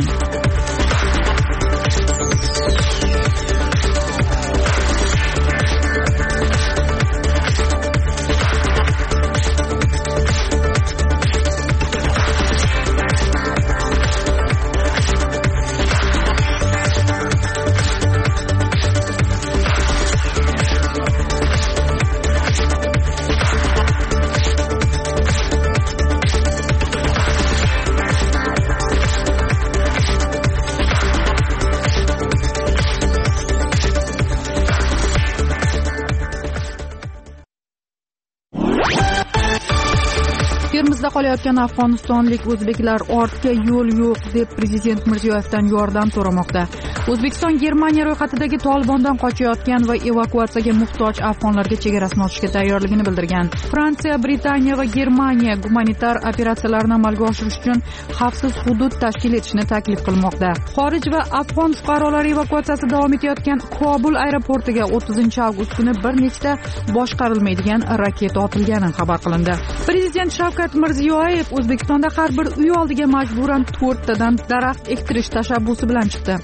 Termizda qolayotgan afg'onistonlik o'zbeklar ortga yo'l yo'q deb prezident Mirziyoyevdan yordam so'ramoqda. O'zbekiston Germaniya ro'yxatidagi Tolibondan qochayotgan va evakuatsiyaga muhtoj afg'onlarga chegarasini ochishga tayyorligini bildirgan. Fransiya, Britaniya va Germaniya gumanitar operatsiyalarni amalga oshirish uchun xavfsiz hudud tashkil etishni taklif qilmoqda. Xorij va afg'on fuqarolari evakuatsiyasi davom etayotgan Kobul aeroportiga o'ttizinchi avgust kuni bir nechta boshqarilmaydigan raketa otilgani xabar qilindi. Prezident Shavkat Mirziyoyev O'zbekistonda har bir uy oldiga majburan to'rttadan daraxt ektirish tashabbusi bilan chiqdi.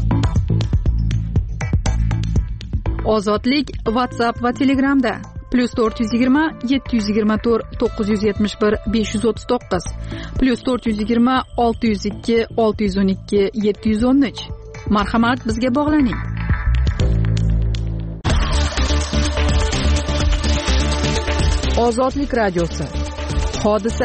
Ozodlik WhatsApp va Telegramda plus to'rt yuz yigirma yetti yuz yigirma to'rt to'qqiz yuz yetmish bir besh yuz o'ttiz to'qqiz plus to'rt yuz yigirma olti yuz ikki olti yuz o'n ikki yetti yuz o'n uch. Marhamat, bizga bog'laning. Ozodlik radiosi. Hodisa.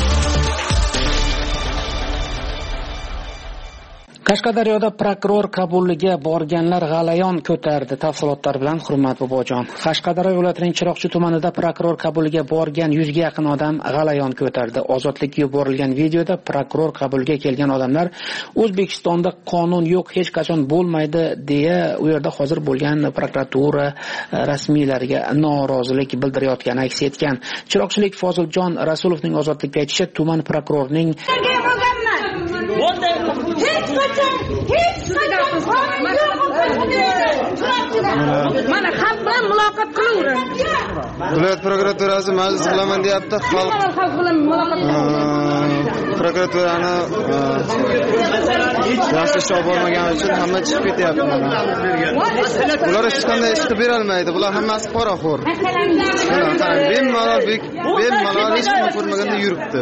Qashqadaryoda prokuror qabuliga borganlar g'alayon ko'tardi. Tafsilotlar bilan Hurmat Bobojon. Qashqadaryo viloyatining Chiroqchi tumanida prokuror qabuliga borgan yuzga yaqin odam g'alayon ko'tardi. Ozodlikka yuborilgan videoda prokuror qabuliga kelgan odamlar O'zbekistonda qonun yo'q, hech qachon bo'lmaydi deya u yerda hozir bo'lgan prokuratura rasmiylariga norozilik bildirayotgani aks etgan. Chiroqchilik Foziljon Rasulovning Ozodlikka aytishicha, tuman prokurorining mana xalq bilan muloqot qilaver. Viloyat prokuraturasi majlis qilaman deyapti. Xalq bilan muloqot prokuraturani yaxshi ish olib bormagani uchun hamma chiqib ketyapti. Ular hech qanday ish qilib bera olmaydi. Bular hammasi poraxo'r. Bemalol bemalol hech kim ko'rmaganda yuribdi.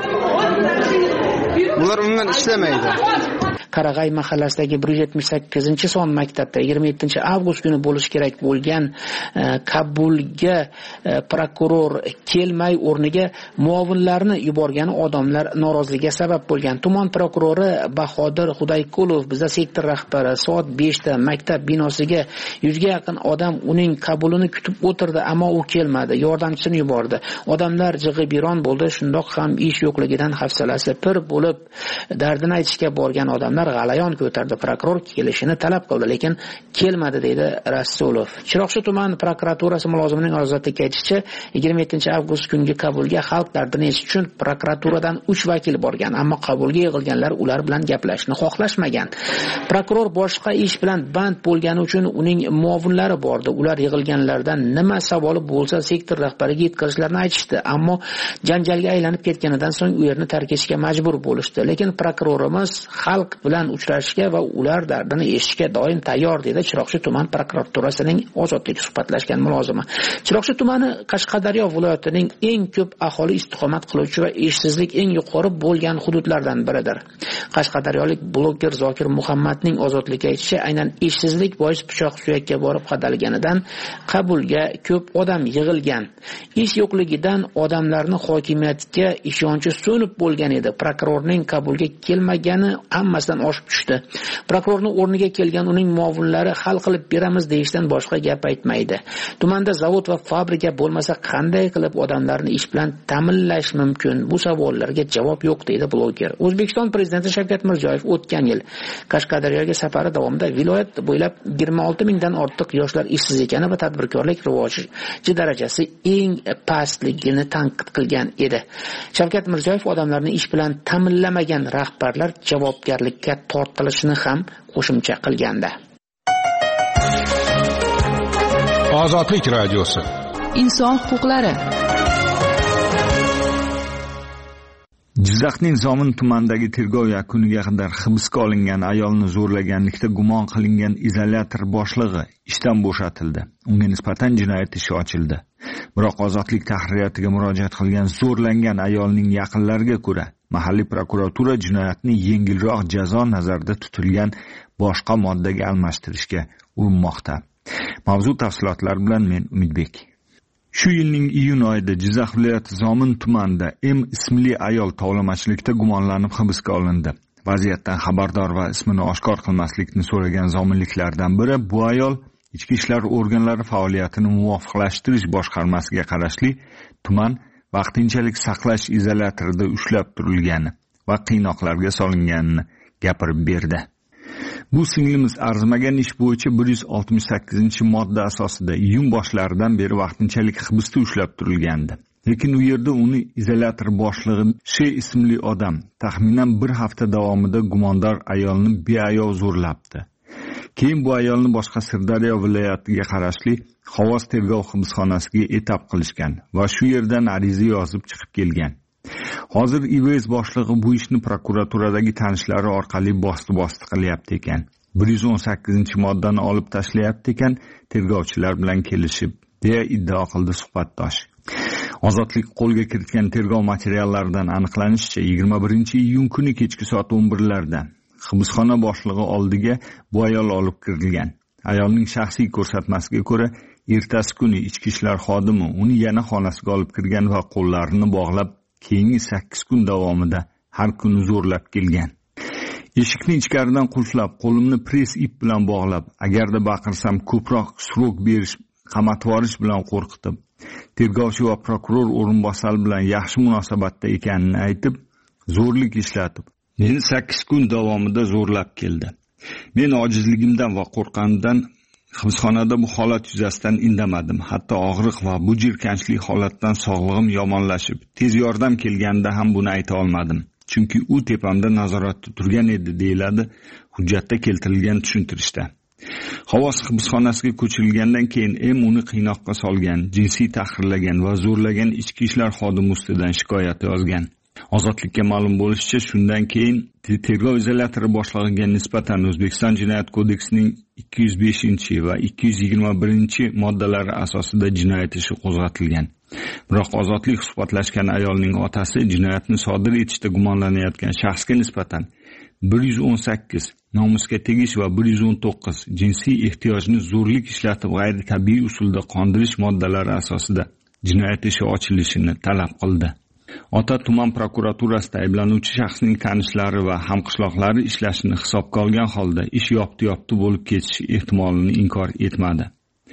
Ular umuman ishlamaydi. Qarag'ay mahallasidagi bir yuz yetmish sakkizinchi son maktabda yigirma yettinchi avgust kuni bo'lishi kerak bo'lgan qabulga prokuror kelmay o'rniga muovinlarni yuborgani odamlar noroziligiga sabab bo'lgan. Tuman prokurori Bahodir Xudayqulov bizda sektor rahbari soat beshda maktab binosiga yuzga yaqin odam uning qabulini kutib o'tirdi, ammo u kelmadi. Yordamchisini yubordi. Odamlar jig'ibiron bo'ldi. Shundoq ham ish yo'qligidan hafsalasi pir bo'lib dardini aytishga borgan odamlar g'alayon ko'tardi. Prokuror kelishini talab qildi, lekin kelmadi deydi Rasulov. Chiroqchi tuman prokuraturasi mulozimining Ozodlikka aytishicha, yigirma yettinchi avgust kungi qabulga xalq dardini eshitish uchun prokuraturadan uch vakil borgan, ammo qabulga yig'ilganlar ular bilan gaplashishni xohlashmagan. Prokuror boshqa ish bilan band bo'lgani uchun uning muovinlari bordi. Ular yig'ilganlardan nima savoli bo'lsa sektor rahbariga yetkazishlarini aytishdi, ammo janjalga aylanib ketganidan so'ng u yerni tark etishga majbur bo'lishdi. Lekin prokurorimiz xalq bilan uchrashishga va ular dardini eshitishga doim tayyor dedi Chiroqchi tuman prokuraturasining Ozodlik suhbatlashgan mulozimi. Chiroqchi tumani Qashqadaryo viloyatining eng ko'p aholi istiqomat qiluvchi va ishsizlik eng yuqori bo'lgan hududlardan biridir. Qashqadaryolik bloger Zokir Muhammadning Ozodlikka aytishicha, aynan ishsizlik bois pichoq suyakka borib qadalganidan qabulga ko'p odam yig'ilgan. Ish yo'qligidan odamlarning hokimiyatga ishonchi so'nib bo'lgan edi. Prokurorning qabulga kelmagani hammasidan oshib tushdi. Prokurorning o'rniga kelgan uning muovinlari hal qilib beramiz deyishdan boshqa gap aytmaydi. Tumanda zavod va fabrika bo'lmasa qanday qilib odamlarni ish bilan ta'minlash mumkin? Bu savollarga javob yo'q deydi bloger. O'zbekiston prezidenti Shavkat Mirziyoyev o'tgan yil Qashqadaryoga safari davomida viloyat bo'ylab yigirma olti mingdan ortiq yoshlar ishsiz ekani va tadbirkorlik rivoji darajasi eng pastligini tanqid qilgan edi. Shavkat Mirziyoyev odamlarni ish bilan ta'minlamagan rahbarlar javobgarlikka tortilishini ham qo'shimcha qilganda. Ozodlik radiosi. Inson huquqlari. Jizzaxning Zomin tumanidagi tergov yakuniga qadar hibsga olingan ayolni zo'rlaganlikda gumon qilingan izolyator boshlig'i ishdan bo'shatildi. Unga nisbatan jinoyat ishi ochildi. Biroq Ozodlik tahririyatiga murojaat qilgan zo'rlangan ayolning yaqinlariga ko'ra, mahalliy prokuratura jinoyatni yengilroq jazo nazarda tutilgan boshqa moddaga almashtirishga urinmoqda. Mavzu tafsilotlar bilan men Umidbek. Shu yilning iyun oyida Jizzax viloyati Zomin tumanida M ismli ayol tovlamachilikda gumonlanib hibsga olindi. Vaziyatdan xabardor va ismini oshkor qilmaslikni so'ragan zominliklardan biri bu ayol Ichki ishlar organlari faoliyatini muvofiqlashtirish boshqarmasiga qarashli tuman vaqtinchalik saqlash izolyatorida ushlab turilgani va qiynoqlarga solinganini gapirib berdi. Bu singlimiz arzimagan ish bo'yicha bir yuz oltmish sakkizinchi modda asosida iyun boshlaridan beri vaqtinchalik hibsda ushlab turilgandi. Lekin u yerda uni izolyator boshlig'i She ismli odam taxminan bir hafta davomida gumondor ayolni beayov zo'rlabdi. Keyin bu ayolni boshqa Sirdaryo viloyatiga qarashli Xovos tergov hibsxonasiga etap qilishgan va shu yerdan ariza yozib chiqib kelgan. Hozir I V S boshlig'i bu ishni prokuraturadagi tanishlari orqali bosti-bosti qilyapti ekan. bir yuz o'n sakkizinchi moddani olib tashlayapti ekan, tergovchilar bilan kelishib, deya iddao qildi suhbatdosh. Ozodlik qo'lga kiritgan tergov materiallaridan aniqlanishicha, yigirma birinchi iyun kuni kechki soat o'n birlarda hibsxona boshlig'i oldiga bu ayol olib kirilgan. Ayolning shaxsiy ko'rsatmasiga ko'ra, ertasi kuni ichki ishlar xodimi uni yana xonasiga olib kirgan va qo'llarini bog'lab, keyingi sakkiz kun davomida har kuni zo'rlab kelgan. Eshikni ichkaridan qulflab, qo'limni press ip bilan bog'lab, agarda baqirsam ko'proq srok berish, qamatvorish bilan qo'rqitib, tergovchi va prokuror o'rinbosari bilan yaxshi munosabatda ekanini aytib, zo'rlik ishlatib, meni sakkiz kun davomida zo'rlab keldi. Men ojizligimdan va qo'rqqanimdan hibsxonada bu holat yuzasidan indamadim. Hatto og'riq va bu jirkanchli holatdan sog'lig'im yomonlashib, tez yordam kelganda ham buni ayta olmadim. Chunki u tepamda nazoratda turgan edi, deyiladi hujjatda keltirilgan tushuntirishda. Xovos hibsxonasiga ko'chirilgandan keyin M uni qiynoqqa solgan, jinsiy tahqirlagan va zo'rlagan ichki ishlar xodimi ustidan shikoyat yozgan. Ozodlikka ma'lum bo'lishicha, shundan keyin tergov izolyatori boshlig'iga nisbatan O'zbekiston Jinoyat kodeksining ikki yuz beshinchi va ikki yuz yigirma birinchi moddalari asosida jinoyat ishi qo'zg'atilgan. Biroq ozodlik suhbatlashgan ayolning otasi jinoyatni sodir etishda gumonlanayotgan shaxsga nisbatan bir yuz o'n sakkiz nomusga tegish va bir yuz o'n to'qqiz jinsiy ehtiyojni zo'rlik ishlatib g'ayritabiiy usulda qondirish moddalari asosida jinoyat ishi ochilishini talab qildi. Ota tuman prokuraturasida ayblanuvchi shaxsning tanishlari va hamqishloqlari ishlashini hisobga olgan holda ish yopti-yopti bo'lib ketish ehtimolini inkor etmadi.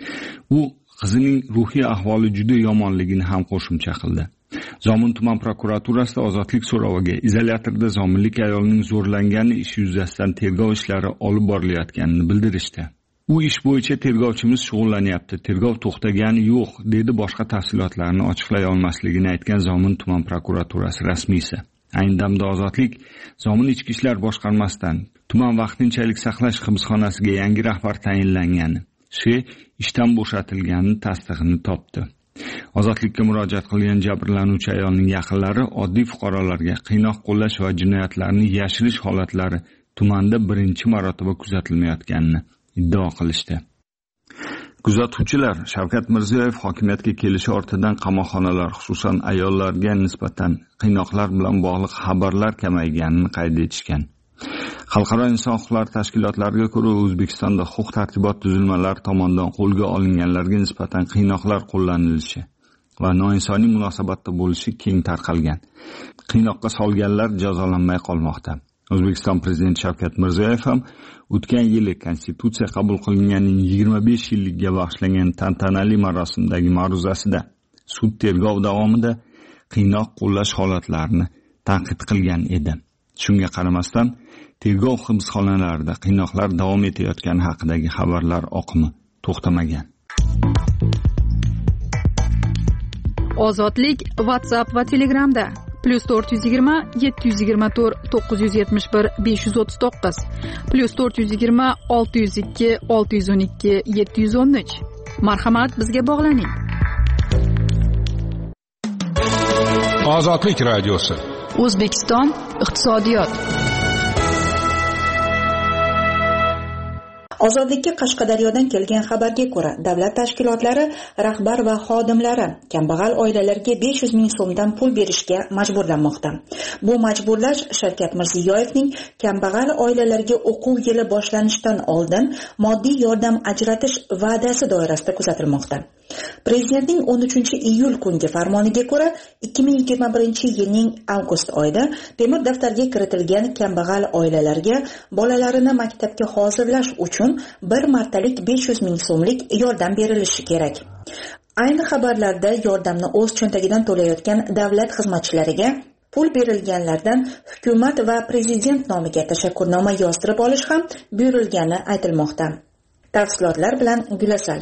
U qizining ruhiy ahvoli juda yomonligini ham qo'shimcha qildi. Zomin tuman prokuraturasida ozodlik so'roviga izolyatorda zominlik ayolning zo'rlangani ishi yuzasidan tergov ishlari olib borilayotganini bildirishdi. U ish bo'yicha tergovchimiz shug'ullanyapti, tergov to'xtagani yo'q, dedi boshqa tafsilotlarni ochiqlay olmasligini aytgan Zomin tuman prokuraturasi rasmiysi. Ayni damda ozodlik Zomin ichki ishlar boshqarmasidan tuman vaqtinchalik saqlash hibsxonasiga yangi rahbar tayinlangani, She ishdan bo'shatilgani tasdig'ini topdi. Ozodlikka murojaat qilgan jabrlanuvchi ayolning yaqinlari oddiy fuqarolarga qiynoq qo'llash va jinoyatlarni yashirish holatlari tumanda birinchi marotaba kuzatilmayotganini iddao qilishdi. Kuzatuvchilar Shavkat Mirziyoyev hokimiyatga kelishi ortidan qamoqxonalar, xususan ayollarga nisbatan qiynoqlar bilan bog'liq xabarlar kamayganini qayd etishgan. Xalqaro inson huquqlari tashkilotlariga ko'ra, O'zbekistonda huquq-tartibot tuzilmalari tomonidan qo'lga olinganlarga nisbatan qiynoqlar qo'llanilishi va noinsoniy munosabatda bo'lishi keng tarqalgan. Qiynoqqa solganlar jazolanmay qolmoqda. O'zbekiston prezidenti Shavkat Mirziyoyev ham o'tgan yili konstitutsiya qabul qilinganining yigirma besh yilligiga bag'ishlangan tantanali marosimdagi ma'ruzasida sud tergov davomida qiynoq qo'llash holatlarini tanqid qilgan edi. Shunga qaramasdan, tergov hibsxonalarida qiynoqlar davom etayotgani haqidagi xabarlar oqimi to'xtamagan. Ozodlik WhatsApp va Telegramda plus to'rt yuz yigirma yetti yuz yigirma to'rt to'qqiz yuz yetmish bir besh yuz o'ttiz to'qqiz plus to'rt yuz yigirma olti yuz ikki olti yuz o'n ikki yetti yuz o'n uch. Marhamat, bizga bog'laning. Ozodlik radiosi. O'zbekiston iqtisodiyot. Ozodlikka Qashqadaryodan kelgan xabarga ko'ra, davlat tashkilotlari rahbar va xodimlari kambag'al oilalarga besh yuz ming so'mdan pul berishga majburlanmoqda. Bu majburlash Shavkat Mirziyoyevning kambag'al oilalarga o'quv yili boshlanishidan oldin moddiy yordam ajratish va'dasi doirasida kuzatilmoqda. Prezidentning o'n uchinchi iyul kungi farmoniga ko'ra, ikki ming yigirma birinchi yilning avgust oyida temir daftarga kiritilgan kambag'al oilalarga bolalarini maktabga hozirlash uchun umum bir martalik besh yuz ming so'mlik yordam berilishi kerak. Ayni xabarlarda yordamni o'z cho'ntagidan to'layotgan davlat xizmatchilariga pul berilganlardan hukumat va prezident nomiga tashakkurnoma yozdirib olish ham buyurilgani aytilmoqda. Tafsilotlar bilan Gulasal.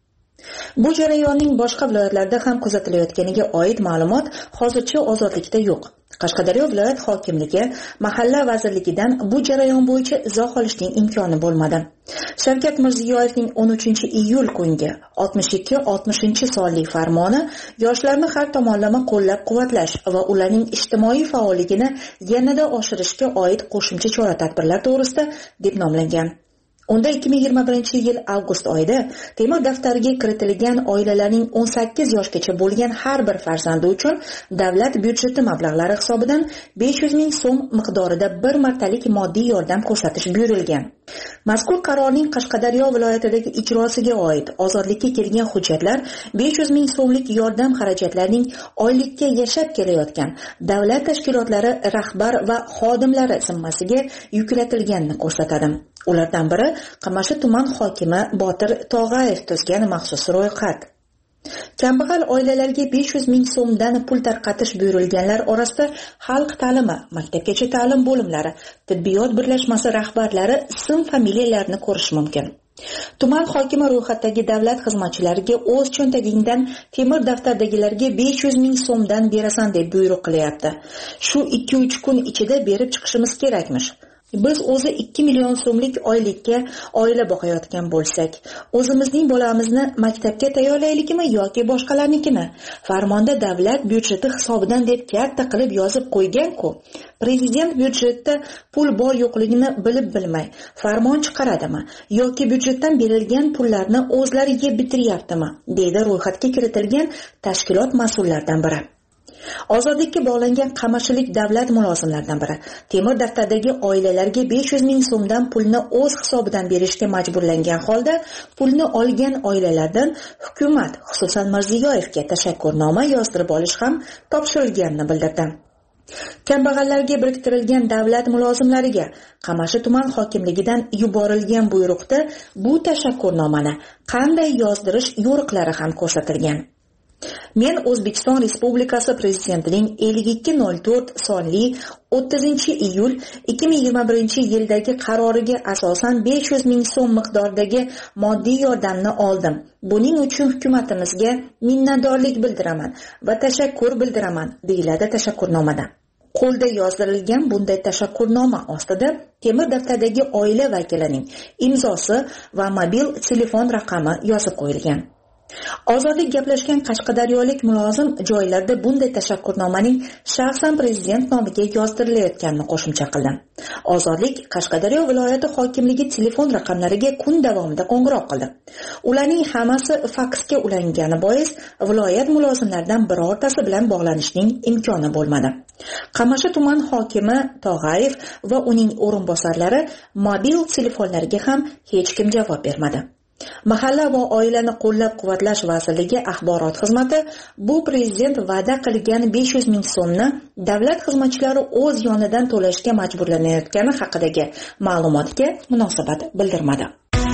Bu jarayonning boshqa viloyatlarda ham kuzatilayotganiga oid ma'lumot hozircha ozodlikda yo'q. Qashqadaryo viloyat hokimligi mahalla vazirligidan bu jarayon bo'yicha izoh olishning imkoni bo'lmadi. Shavkat Mirziyoyevning o'n uchinchi iyul kungi oltmish ikki oltmish sonli farmoni yoshlarni har tomonlama qo'llab-quvvatlash va ularning ijtimoiy faolligini yanada oshirishga oid qo'shimcha chora-tadbirlar to'g'risida deb nomlangan. Unda ikki ming yigirma birinchi yil avgust oyida temir daftariga kiritilgan oilalarning o'n sakkiz yoshgacha bo'lgan har bir farzandi uchun davlat byudjeti mablag'lari hisobidan besh yuz ming so'm miqdorida bir martalik moddiy yordam ko'rsatish buyurilgan. Mazkur qarorning Qashqadaryo viloyatidagi ijrosiga oid ozodlikka kelgan hujjatlar besh yuz ming so'mlik yordam xarajatlarining oylikka yashab kelayotgan davlat tashkilotlari rahbar va xodimlari zimmasiga yuklatilganini ko'rsatadi. Ulardan biri Qamashi tuman hokimi Botir Tog'ayev tuzgan maxsus ro'yxat. Kambag'al oilalarga besh yuz ming so'mdan pul tarqatish buyurilganlar orasida xalq ta'limi, maktabgacha ta'lim bo'limlari, tibbiyot birlashmasi rahbarlari ism familiyalarini ko'rish mumkin. Tuman hokimi ro'yxatdagi davlat xizmatchilariga o'z cho'ntagingdan temir daftardagilarga besh yuz ming so'mdan berasan deb buyruq qilyapti. Shu ikki uch kun ichida berib chiqishimiz kerakmish. Biz o'zi ikki million so'mlik oylikka oila boqayotgan bo'lsak, o'zimizning bolamizni maktabga tayyorlaylikmi yoki boshqalarnikini? Farmonda davlat byudjeti hisobidan deb katta qilib yozib qo'ygan-ku. Prezident byudjetda pul bor yo'qligini bilib bilmay farmon chiqaradimi yoki byudjetdan berilgan pullarni o'zlari yeb bitiryaptimi? deydi ro'yxatga kiritilgan tashkilot mas'ullaridan biri. Ozodlikka bog'langan qamashilik davlat mulozimlaridan biri temir daftardagi oilalarga besh yuz ming so'mdan pulni o'z hisobidan berishga majburlangan holda pulni olgan oilalardan hukumat, xususan Mirziyoyevga tashakkurnoma yozdirib olish ham topshirilganini bildirdi. Kambag'allarga biriktirilgan davlat mulozimlariga Qamashi tuman hokimligidan yuborilgan buyruqda bu tashakkurnomani qanday yozdirish yo'riqlari ham ko'rsatilgan. Men O'zbekiston Respublikasi Prezidentining ellik ikki nol to'rt sonli o'ttizinchi iyul ikki ming yigirma birinchi yildagi qaroriga asosan besh yuz ming so'm miqdoridagi moddiy yordamni oldim. Buning uchun hukumatimizga minnatdorlik bildiraman va tashakkur bildiraman, deyiladi tashakkurnomada. Qo'lda yozdirilgan bunday tashakkurnoma ostida temir daftardagi oila vakilining imzosi va mobil telefon raqami yozib qo'yilgan. Ozodlik gaplashgan qashqadaryolik mulozim joylarda bunday tashakkurnomaning shaxsan prezident nomiga yozdirilayotganini qo'shimcha qildi. Ozodlik Qashqadaryo viloyati hokimligi telefon raqamlariga kun davomida qo'ng'iroq qildi. Ularning hammasi faksga ulangani bois viloyat mulozimlaridan birortasi bilan bog'lanishning imkoni bo'lmadi. Qamashi tuman hokimi Tog'ayev va uning o'rinbosarlari mobil telefonlariga ham hech kim javob bermadi. Mahalla va oilani qo'llab-quvvatlash vazirligi axborot xizmati bu prezident va'da qilgan besh yuz ming so'mni davlat xizmatchilari o'z yonidan to'lashga majburlanayotgani haqidagi ma'lumotga munosabat bildirmadi.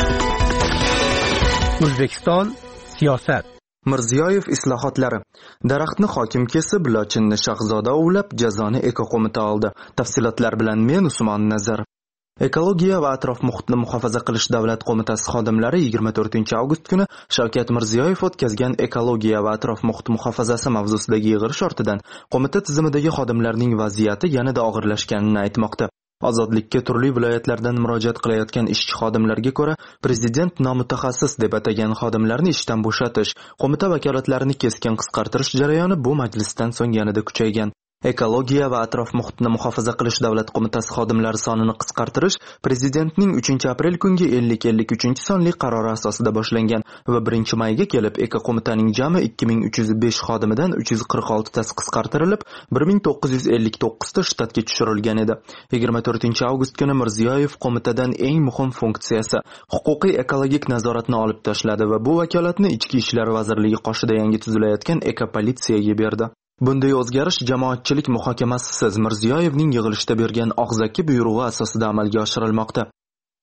O'zbekiston siyosat. Mirziyoyev islohotlari. Daraxtni hokim kesib, lochinni Shahzoda ovlab, jazoni ekoqo'mita oldi. Tafsilotlar bilan men Usmon Nazar. Ekologiya va atrof muhitni muhofaza qilish davlat qo'mitasi xodimlari yigirma to'rtinchi avgust kuni Shavkat Mirziyoyev o'tkazgan ekologiya va atrof muhit muhofazasi mavzusidagi yig'ilish ortidan qo'mita tizimidagi xodimlarning vaziyati yanada og'irlashganini aytmoqda. Ozodlikka turli viloyatlardan murojaat qilayotgan ishchi xodimlarga ko'ra, prezident nomutaxassis deb atagan xodimlarni ishdan bo'shatish, qo'mita vakolatlarini keskin qisqartirish jarayoni bu majlisdan so'ng yanada kuchaygan. Ekologiya va atrof muhitni muhofaza qilish davlat qo'mitasi xodimlari sonini qisqartirish prezidentning uchinchi aprel kungi ellik ellik uchinchi sonli qarori asosida boshlangan va birinchi mayga kelib ekoqo'mitaning jami ikki ming uch yuz besh xodimidan uch yuz qirq olti tasi qisqartirilib bir ming to'qqiz yuz ellik to'qqiz ta shtatga tushirilgan edi. yigirma to'rtinchi avgust kuni Mirziyoyev qo'mitadan eng muhim funksiyasi huquqiy ekologik nazoratni olib tashladi va bu vakolatni Ichki ishlar vazirligi qoshida yangi tuzilayotgan ekopolitsiyaga berdi. Bunday o'zgarish jamoatchilik muhokamasisiz Mirziyoyevning yig'ilishda bergan og'zaki buyrug'i asosida amalga oshirilmoqda.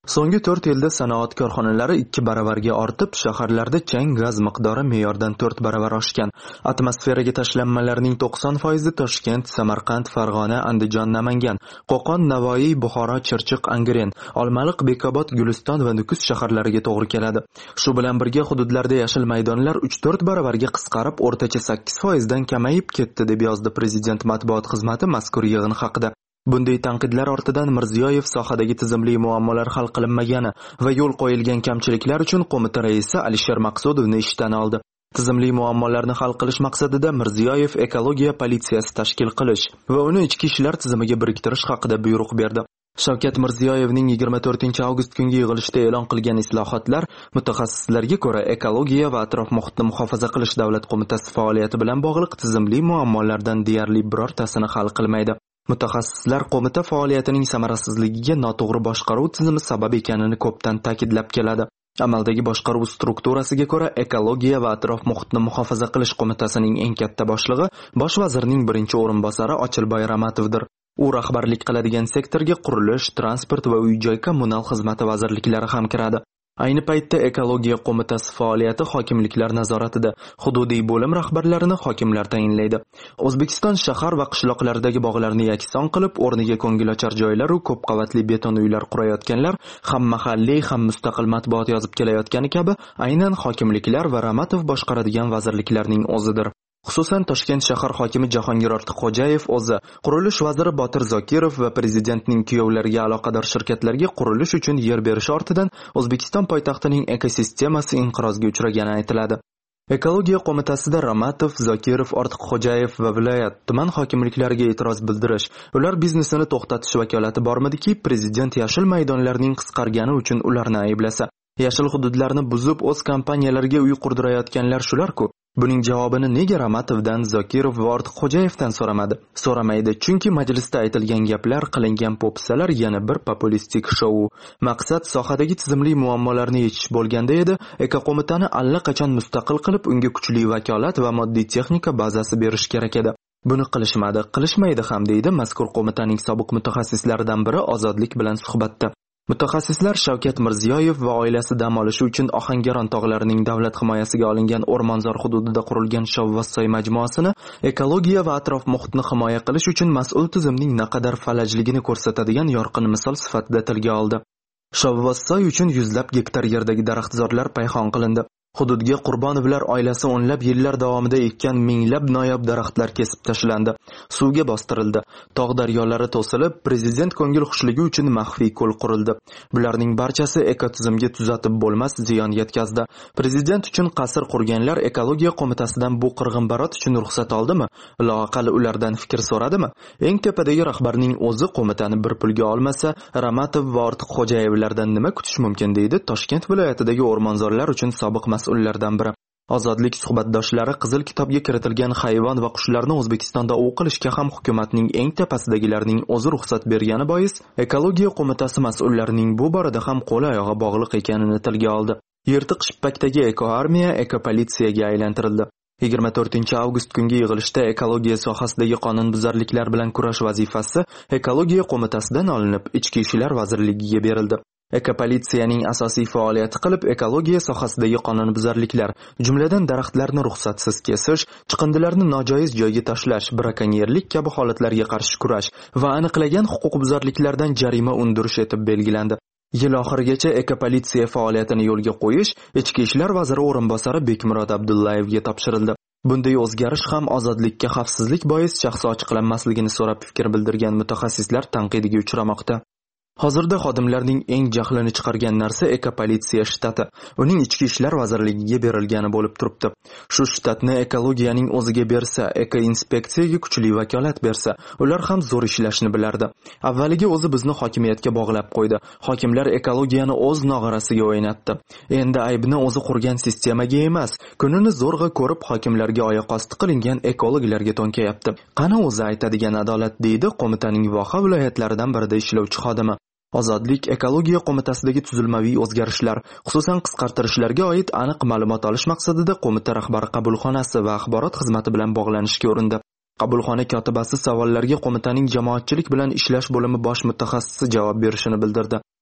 So'nggi to'rt yilda sanoat korxonalari ikki baravarga ortib, shaharlarda chang gaz miqdori me'yordan to'rt baravar oshgan. Atmosferaga tashlanmalarning to'qson foizi Toshkent, Samarqand, Farg'ona, Andijon, Namangan, Qo'qon, Navoiy, Buxoro, Chirchiq, Angren, Olmaliq, Bekobod, Guliston va Nukus shaharlariga to'g'ri keladi. Shu bilan birga hududlarda yashil maydonlar uch to'rt baravarga qisqarib, o'rtacha sakkiz foizdan kamayib ketdi deb yozdi Prezident matbuot xizmati mazkur yig'in haqida. Bunday tanqidlar ortidan Mirziyoyev sohadagi tizimli muammolar hal qilinmagani va yo'l qo'yilgan kamchiliklar uchun qo'mita raisi Alisher Maqsudovni ishdan oldi. Tizimli muammolarni hal qilish maqsadida Mirziyoyev ekologiya politsiyasi tashkil qilish va uni ichki ishlar tizimiga biriktirish haqida buyruq berdi. Shavkat Mirziyoyevning yigirma to'rtinchi avgust kungi yig'ilishda e'lon qilgan islohotlar mutaxassislarga ko'ra ekologiya va atrof muhitni muhofaza qilish davlat qo'mitasi faoliyati bilan bog'liq tizimli muammolardan deyarli birortasini hal qilmaydi. Mutaxassislar qo'mita faoliyatining samarasizligiga noto'g'ri boshqaruv tizimi sabab ekanini ko'pdan ta'kidlab keladi. Amaldagi boshqaruv strukturasiga ko'ra ekologiya va atrof muhitni muhofaza qilish qo'mitasining eng katta boshlig'i bosh vazirning birinchi o'rinbosari Ochilboy Ramatovdir. U rahbarlik qiladigan sektorga qurilish, transport va uy-joy kommunal xizmati vazirliklari ham kiradi. Ayni paytda ekologiya qo'mitasi faoliyati hokimliklar nazoratida. Hududiy bo'lim rahbarlarini hokimlar tayinlaydi. O'zbekiston shahar va qishloqlardagi bog'larni yakson qilib, o'rniga ko'ngilochar joylar va ko'p qavatli beton uylar qurayotganlar ham mahalliy, ham mustaqil matbuot yozib kelayotgani kabi aynan hokimliklar va Ramatov boshqaradigan vazirliklarning o'zidir. Xususan Toshkent shahar hokimi Jahongir Ortiqxo'jayev o'zi, qurilish vaziri Botir Zokirov va prezidentning kuyovlariga aloqador shirkatlarga qurilish uchun yer berish ortidan O'zbekiston poytaxtining ekosistemasi inqirozga uchragani aytiladi. Ekologiya qo'mitasida Ramatov, Zokirov, Ortiqxo'jayev va viloyat, tuman hokimliklariga e'tiroz bildirish, ular biznesini to'xtatish vakolati bormidiki, prezident yashil maydonlarning qisqargani uchun ularni ayblasa. Yashil hududlarni buzib o'z kompaniyalariga uy qurdirayotganlar shular-ku. Buning javobini nega Ramatovdan, Zokirov va Ortiqxo'jayevdan so'ramadi? So'ramaydi, chunki majlisda aytilgan gaplar, qilingan po'pisalar yana bir populistik shou. Maqsad sohadagi tizimli muammolarni yechish bo'lganda edi, ekoqo'mitani allaqachon mustaqil qilib, unga kuchli vakolat va moddiy texnika bazasi berish kerak edi. Buni qilishmadi, qilishmaydi ham deydi mazkur qo'mitaning sobiq mutaxassislaridan biri Ozodlik bilan suhbatda. Mutaxassislar Shavkat Mirziyoyev va oilasi dam olishi uchun Ohangaron tog'larining davlat himoyasiga olingan O'rmonzor hududida qurilgan Shovvozsoy majmuasini ekologiya va atrof muhitni himoya qilish uchun mas'ul tizimning naqadar falajligini ko'rsatadigan yorqin misol sifatida tilga oldi. Shovvozsoy uchun yuzlab gektar yerdagi daraxtzorlar payhon qilindi. Hududga Qurbonovlar oilasi o'nlab yillar davomida ekkan minglab noyob daraxtlar kesib tashlandi. Suvga bostirildi. Tog' daryolari to'silib, prezident ko'ngil xushligi uchun maxfiy ko'l qurildi. Bularning barchasi ekotizimga tuzatib bo'lmas ziyon yetkazdi. Prezident uchun qasr qurganlar ekologiya qo'mitasidan bu qirg'inbarot uchun ruxsat oldimi? Loaqal ulardan fikr so'radimi? Eng tepadagi rahbarning o'zi qo'mitani bir pulga olmasa, Ramatov va Ortiqxo'jayevlardan nima kutish mumkin deydi Toshkent viloyatidagi o'rmonzorlar uchun sobiq mas'ullardan biri. Ozodlik suhbatdoshlari Qizil kitobga kiritilgan hayvon va qushlarni O'zbekistonda o'q qilishga ham hukumatning eng tepasidagilarning o'zi ruxsat bergani bois, ekologiya qo'mitasi mas'ullarining bu borada ham qo'l oyog'i bog'liq ekanini tilga oldi. Yirtiq shippakdagi ekoarmiya ekopolitsiyaga aylantirildi. yigirma to'rtinchi avgust kungi yig'ilishda ekologiya sohasidagi qonunbuzarliklar bilan kurash vazifasi ekologiya qo'mitasidan olinib, Ichki ishlar vazirligiga berildi. Ekopolitsiyaning asosiy faoliyati qilib ekologiya sohasidagi qonunbuzarliklar, jumladan daraxtlarni ruxsatsiz kesish, chiqindilarni nojoiz joyga tashlash, brakonyerlik kabi holatlarga qarshi kurash va aniqlagan huquqbuzarliklardan jarima undirish etib belgilandi. Yil oxirigacha ekopolitsiya faoliyatini yo'lga qo'yish Ichki ishlar vaziri o'rinbosari Bekmurod Abdullayevga topshirildi. Bunday o'zgarish ham ozodlikka xavfsizlik bois shaxsi ochiqlanmasligini so'rab fikr bildirgan mutaxassislar tanqidiga uchramoqda. Hozirda xodimlarning eng jahlini chiqargan narsa ekopolitsiya shtati, uning Ichki ishlar vazirligiga berilgani bo'lib turibdi. Shu shtatni ekologiyaning o'ziga bersa, ekoinspeksiyaga kuchli vakolat bersa, ular ham zo'r ishlashni bilardi. Avvaliga o'zi bizni hokimiyatga bog'lab qo'ydi. Hokimlar ekologiyani o'z nog'orasiga o'ynatdi. Endi aybni o'zi qurgan sistemaga emas, kunini zo'rg'a ko'rib hokimlarga oyoq osti qilingan ekologlarga to'nkayapti. Qani o'zi aytadigan adolat deydi qo'mitaning voha viloyatlaridan birida ishlovchi xodimi. Ozodlik ekologiya qo'mitasidagi tuzilmaviy o'zgarishlar, xususan qisqartirishlarga oid aniq ma'lumot olish maqsadida qo'mita rahbari qabulxonasi va axborot xizmati bilan bog'lanishga urindi. Qabulxona kotibasi savollarga qo'mitaning jamoatchilik bilan ishlash bo'limi bosh mutaxassisi javob berishini bildirdi.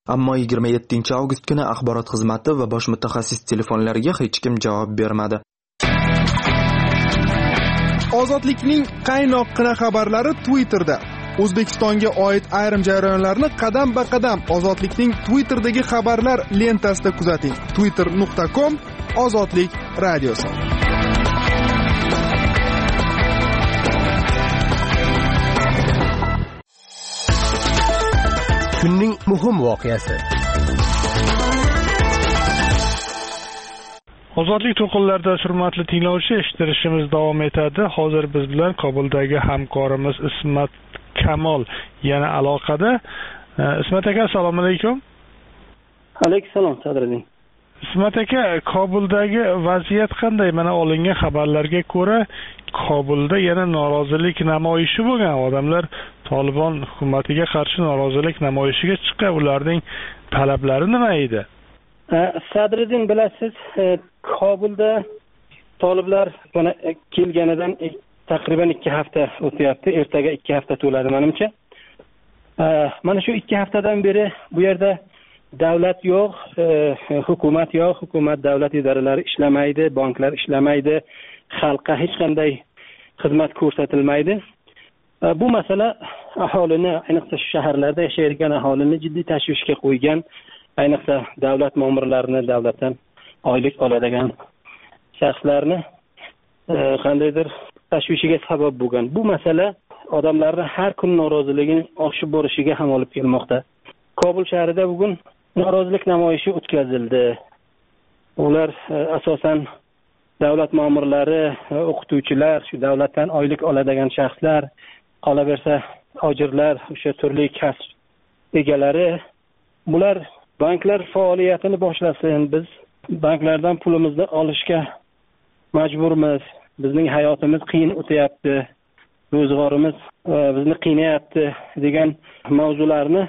Ammo yigirma yettinchi avgust kuni axborot xizmati va bosh mutaxassis telefonlariga hech kim javob bermadi. Ozodlikning qaynoqqina xabarlari Twitterda. O'zbekistonga oid ayrim jarayonlarni qadam-ba-qadam Ozodlikning Twitterdagi xabarlar lentasida kuzating. twitter nuqta com Ozodlik radiosi. Kunning muhim voqeasi. Ozodlik to'lqinlarida hurmatli tinglovchi, eshittirishimiz davom etadi. Hozir biz bilan Kobuldagi hamkorimiz Ismat Kamol yana aloqada. Ismat aka, assalomu alaykum. Alaykum Sadriddin. Ismat aka, Kobuldagi vaziyat qanday? Mana olingan xabarlarga ko'ra, Kobulda yana norozilik namoyishi bo'lgan. Odamlar Tolibon hukumatiga qarshi norozilik namoyishiga chiqqan. Ularning talablari nima edi? Sadriddin, bilasiz, Kobulda Toliblar mana kelganidan taqriban ikki hafta o'tyapti. Ertaga ikki hafta to'ladi menimcha. Mana shu ikki haftadan beri bu yerda davlat yo'q, hukumat yo'q, hukumat davlat idoralari ishlamaydi, banklar ishlamaydi, xalqqa hech qanday xizmat ko'rsatilmaydi. Bu masala aholini, ayniqsa shaharlarda yashaydigan aholini jiddiy tashvishga qo'ygan. Ayniqsa davlat ma'murlarini, davlatdan oylik oladigan shaxslarni qandaydir tashvishiga sabab bo'lgan. Bu masala odamlarning har kun noroziligining oshib borishiga ham olib kelmoqda. Kobul shahrida bugun norozilik namoyishi o'tkazildi. Ular asosan davlat ma'murlari, o'qituvchilar, shu davlatdan oylik oladigan shaxslar, qolaversa tojirlar, o'sha turli kasb egalari, bular banklar faoliyatini boshlasin, biz banklardan pulimizni olishga majburmiz, bizning hayotimiz qiyin o'tyapti, ro'zg'orimiz bizni qiynayapti degan mavzularni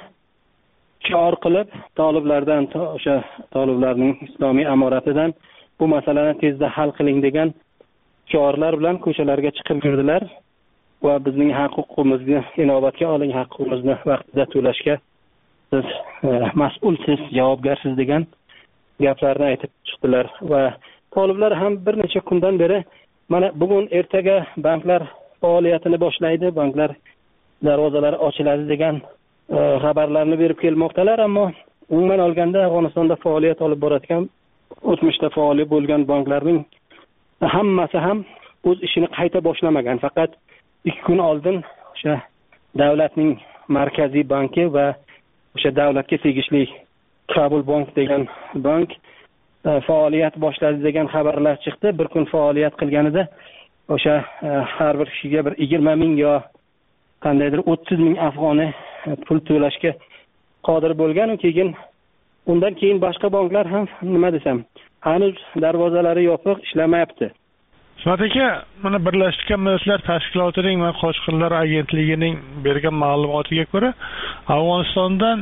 chior qilib, toliblardan, o'sha toliblarning islomiy amoratidan bu masalani tezda hal qiling degan chiorlar bilan ko'chalarga chiqib yurdilar va bizning haq-huquqimizni inobatga oling, haq-huquqimizni vaqtida to'lashga siz mas'ulsiz, javobgarsiz degan gaplarni aytib chiqdilar va toliblar ham bir necha kundan beri mana bugun ertaga banklar faoliyatini boshlaydi, banklar darvozalari ochiladi degan xabarlarni berib kelmoqdalar, ammo umuman olganda Afg'onistonda faoliyat olib borayotgan, o'tmishda faol bo'lgan banklarning hammasi ham o'z ishini qayta boshlamagan. Faqat ikki kun oldin o'sha davlatning markaziy banki va o'sha davlatga tegishli Kabul bank degan bank faoliyat boshladi degan xabarlar chiqdi. Bir kun faoliyat qilganida o'sha har bir kishiga bir yigirma ming yo qandaydir o'ttiz ming afg'oni pul to'lashga qodir bo'lgan. Keyin undan keyin boshqa banklar ham nima desam, hanuz darvozalari yopiq, ishlamayapti. Ismat aka, mana Birlashgan Millatlar Tashkilotining va Qochqinlar agentligining bergan ma'lumotiga ko'ra, Afg'onistondan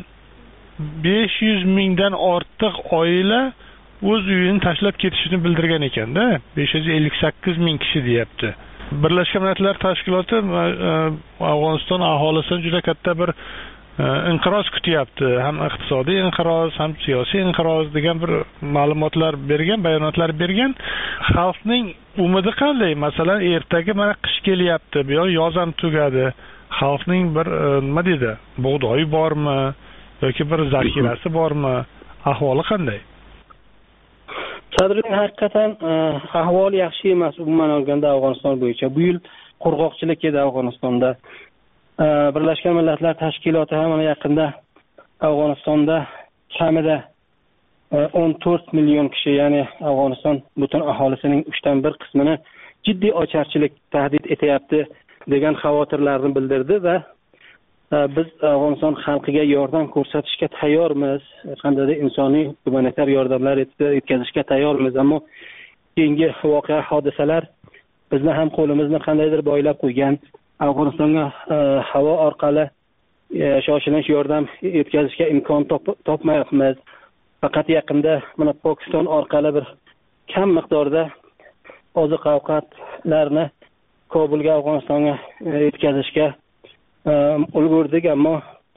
besh yuz mingdan ortiq oila o'z uyini tashlab ketishini bildirgan ekanda, besh yuz ellik sakkiz ming kishi deyapti. Birlashgan Millatlar Tashkiloti Afg'oniston aholisini juda katta bir inqiroz kutyapti. Ham iqtisodiy inqiroz, ham siyosiy inqiroz degan bir ma'lumotlar bergan, bayonotlar bergan. Xalqning umidi qanday? Masalan, ertaga mana qish kelyapti, bu yoz ham tugadi. Xalqning bir nima deydi? Bug'doyi bormi yoki bir zaxirasi bormi? Ahvoli qanday? Sadriddin, haqiqatan ahvol yaxshi emas umuman olganda Afg'oniston bo'yicha. Bu yil qurg'oqchilik edi Afg'onistonda. Birlashgan Millatlar Tashkiloti ham mana yaqinda Afg'onistonda kamida o'n to'rt million kishi, ya'ni Afg'oniston butun aholisining uchdan bir qismini jiddiy ocharchilik tahdid etyapti degan xavotirlarni bildirdi va biz Afg'oniston xalqiga yordam ko'rsatishga tayyormiz, qandaydir insoniy humanitar yordamlar yetkazishga tayyormiz, ammo keyingi voqea hodisalar bizni ham qo'limizni qandaydir boylab qo'ygan. Afg'onistonga havo orqali shoshilinch yordam yetkazishga imkon topmayapmiz. Faqat yaqinda mana Pokiston orqali bir kam miqdorda oziq-ovqatlarni Kobulga, Afg'onistonga yetkazishga ulgurdik, ammo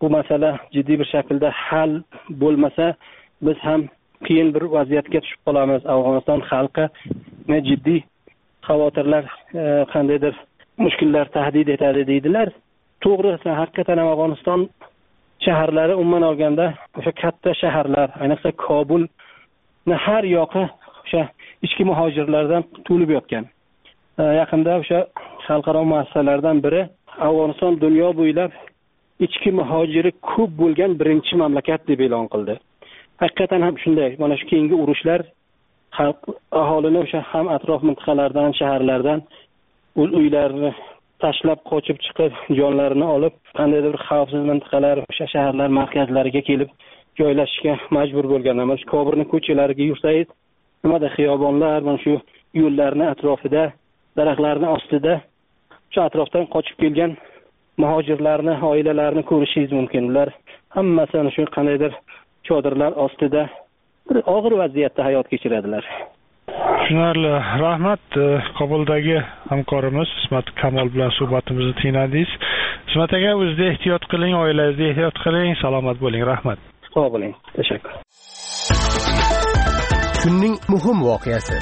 bu masala jiddiy bir shaklda hal bo'lmasa biz ham qiyin bir vaziyatga tushib qolamiz. Afg'oniston xalqi jiddiy xavotirlar, qandaydir mushkullar tahdid etadi deydilar. To'g'ri, haqiqatan ham Afg'oniston shaharlari umuman olganda o'sha katta shaharlar, ayniqsa Kobulni har yoqi o'sha ichki muhojirlardan to'lib yotgan. Yaqinda o'sha xalqaro muassasalardan biri Afg'oniston dunyo bo'ylab ichki muhojiri ko'p bo'lgan birinchi mamlakat deb e'lon qildi. Haqiqatan ham shunday. Mana shu keyingi urushlar xalq aholini o'sha ham atrof mintaqalardan, shaharlardan uylarini tashlab qochib chiqib, jonlarini olib, qandaydir bir xavfsiz mintaqalar, o'sha shaharlar markazlariga kelib joylashishga majbur bo'lgan. Mana shu Kobulning ko'chalariga yursangiz, nimada xiyobonlar, mana shu yo'llarning atrofida, daraxtlarning ostida shu atrofdan qochib kelgan muhojirlarni, oilalarni ko'rishingiz mumkin. Ular hammasi ana shu qandaydir chodirlar ostida bir og'ir vaziyatda hayot kechiradilar. Tushunarli. Rahmat. Kobuldagi hamkorimiz Ismat Kamol bilan suhbatimizni tingladingiz. Ismat aka, o'zingizga ehtiyot qiling, oilangizga ehtiyot qiling, salomat bo'ling. Rahmat. Sog' bo'ling. Tashakkur. Kunning muhim voqeasi.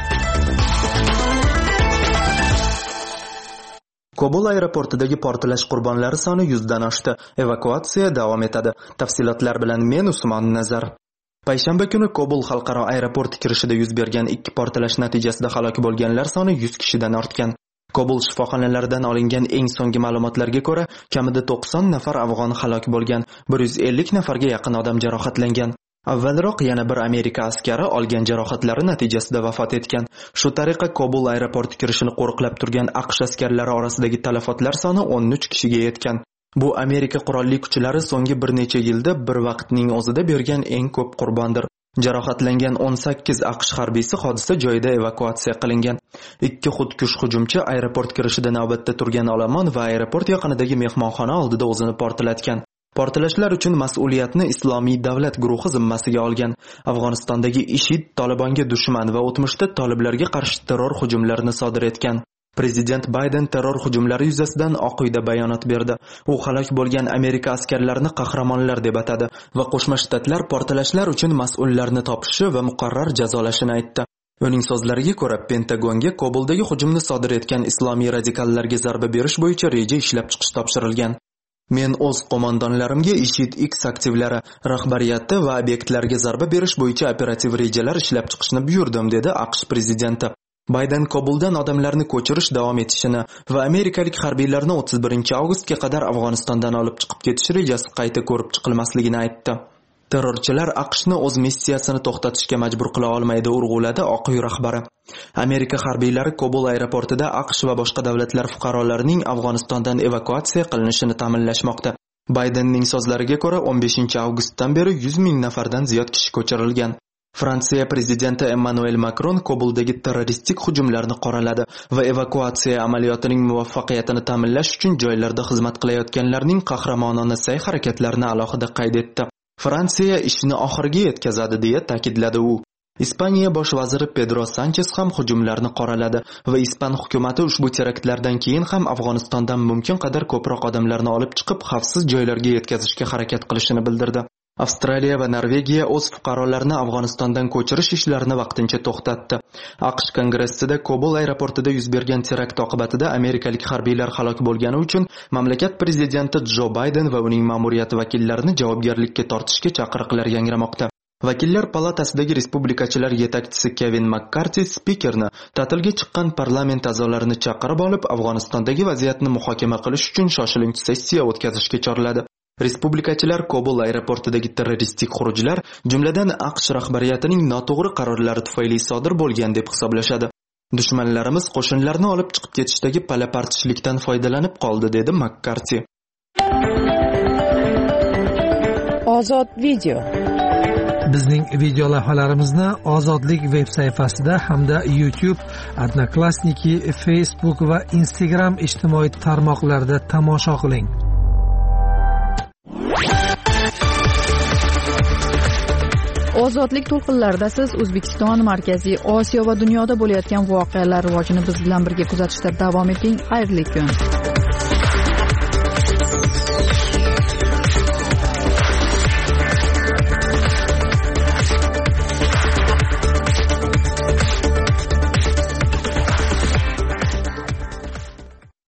Kobul aeroportidagi portlash qurbonlari soni yuzdan oshdi. Evakuatsiya davom etadi. Tafsilotlar bilan men Usmon Nazar. Payshanba kuni Kobul xalqaro aeroporti kirishida yuz bergan ikki portlash natijasida halok bo'lganlar soni yuz kishidan ortgan. Kobul shifoxonalaridan olingan eng so'nggi ma'lumotlarga ko'ra, kamida to'qson nafar afg'on halok bo'lgan, bir yuz ellik nafarga yaqin odam jarohatlangan. Avvalroq yana bir Amerika askari olgan jarohatlari natijasida vafot etgan. Shu tariqa Kobul aeroporti kirishini qo'riqlab turgan AQSh askarlari orasidagi talafotlar soni o'n uch kishiga yetgan. Bu Amerika qurolli kuchlari so'nggi bir necha yilda bir vaqtning o'zida bergan eng ko'p qurbondir. Jarohatlangan o'n sakkiz AQSh harbiysi hodisa joyida evakuatsiya qilingan. Ikki xudkush hujumchi aeroport kirishida navbatda turgan olomon va aeroport yaqinidagi mehmonxona oldida o'zini portlatgan. Portlashlar uchun mas'uliyatni Islomiy davlat guruhi zimmasiga olgan. Afg'onistondagi IShID Tolibonga dushman va o'tmishda toliblarga qarshi terror hujumlarini sodir etgan. Prezident Bayden terror hujumlari yuzasidan Oq uyda bayonot berdi. U halok bo'lgan Amerika askarlarini qahramonlar deb atadi va Qo'shma Shtatlar portlashlar uchun mas'ullarni topishi va muqarrar jazolashini aytdi. Uning so'zlariga ko'ra, Pentagonga Kobuldagi hujumni sodir etgan islomiy radikallarga zarba berish bo'yicha reja ishlab chiqish topshirilgan. Men o'z qo'mondonlarimga IShID X aktivlari, rahbariyati va obyektlarga zarba berish bo'yicha operativ rejalar ishlab chiqishni buyurdim, dedi AQSh prezidenti. Bayden Kobuldan odamlarni ko'chirish davom etishini va amerikalik harbiylarni o'ttiz birinchi avgustga qadar Afg'onistondan olib chiqib ketish rejasi qayta ko'rib chiqilmasligini aytdi. Terrorchilar AQShni o'z missiyasini to'xtatishga majbur qila olmaydi, urg'uladi Oq uy rahbari. Amerika harbiylari Kobul aeroportida AQSh va boshqa davlatlar fuqarolarining Afg'onistondan evakuatsiya qilinishini ta'minlashmoqda. Baydenning so'zlariga ko'ra, o'n beshinchi avgustdan beri yuz ming nafardan ziyod kishi ko'chirilgan. Fransiya prezidenti Emmanuel Macron Kobuldagi terroristik hujumlarni qoraladi va evakuatsiya amaliyotining muvaffaqiyatini ta'minlash uchun joylarda xizmat qilayotganlarning qahramonona sa'y-harakatlarini alohida qayd etdi. Fransiya ishni oxiriga yetkazadi deya ta'kidladi u. Ispaniya bosh vaziri Pedro Sanchez ham hujumlarni qoraladi va Ispan hukumatı ushbu teraktlardan keyin ham Afg'onistondan mumkin qadar ko'proq odamlarni olib chiqib xavfsiz joylarga yetkazishga harakat qilishini bildirdi. Avstraliya va Norvegiya o'z fuqarolarini Afg'onistondan ko'chirish ishlarini vaqtincha to'xtatdi. AQSh kongressida Kobul aeroportida yuz bergan terakt oqibatida amerikalik harbiylar halok bo'lgani uchun mamlakat prezidenti Jo Bayden va uning ma'muriyati vakillarini javobgarlikka tortishga chaqiriqlar yangramoqda. Vakillar palatasidagi respublikachilar yetakchisi Kevin Makkarti spikerni ta'tilga chiqqan parlament a'zolarini chaqirib olib, Afg'onistondagi vaziyatni muhokama qilish uchun shoshilinch sessiya o'tkazishga chorladi. Respublikachilar Kobul aeroportidagi terroristik xurujlar, jumladan AQSh rahbariyatining noto'g'ri qarorlari tufayli sodir bo'lgan deb hisoblashadi. Dushmanlarimiz qo'shinlarni olib chiqib ketishdagi palapartishlikdan foydalanib qoldi, dedi Makkarti. Ozod video. Bizning video lavhalarimizni Ozodlik veb sayfasida hamda YouTube, Odnoklassniki, Facebook va Instagram ijtimoiy tarmoqlarida tomosha qiling. Ozodlik to'lqinlarida siz O'zbekiston, Markaziy Osiyo va dunyoda bo'layotgan voqealar rivojini biz bilan birga kuzatishda davom eting. Xayrli kun.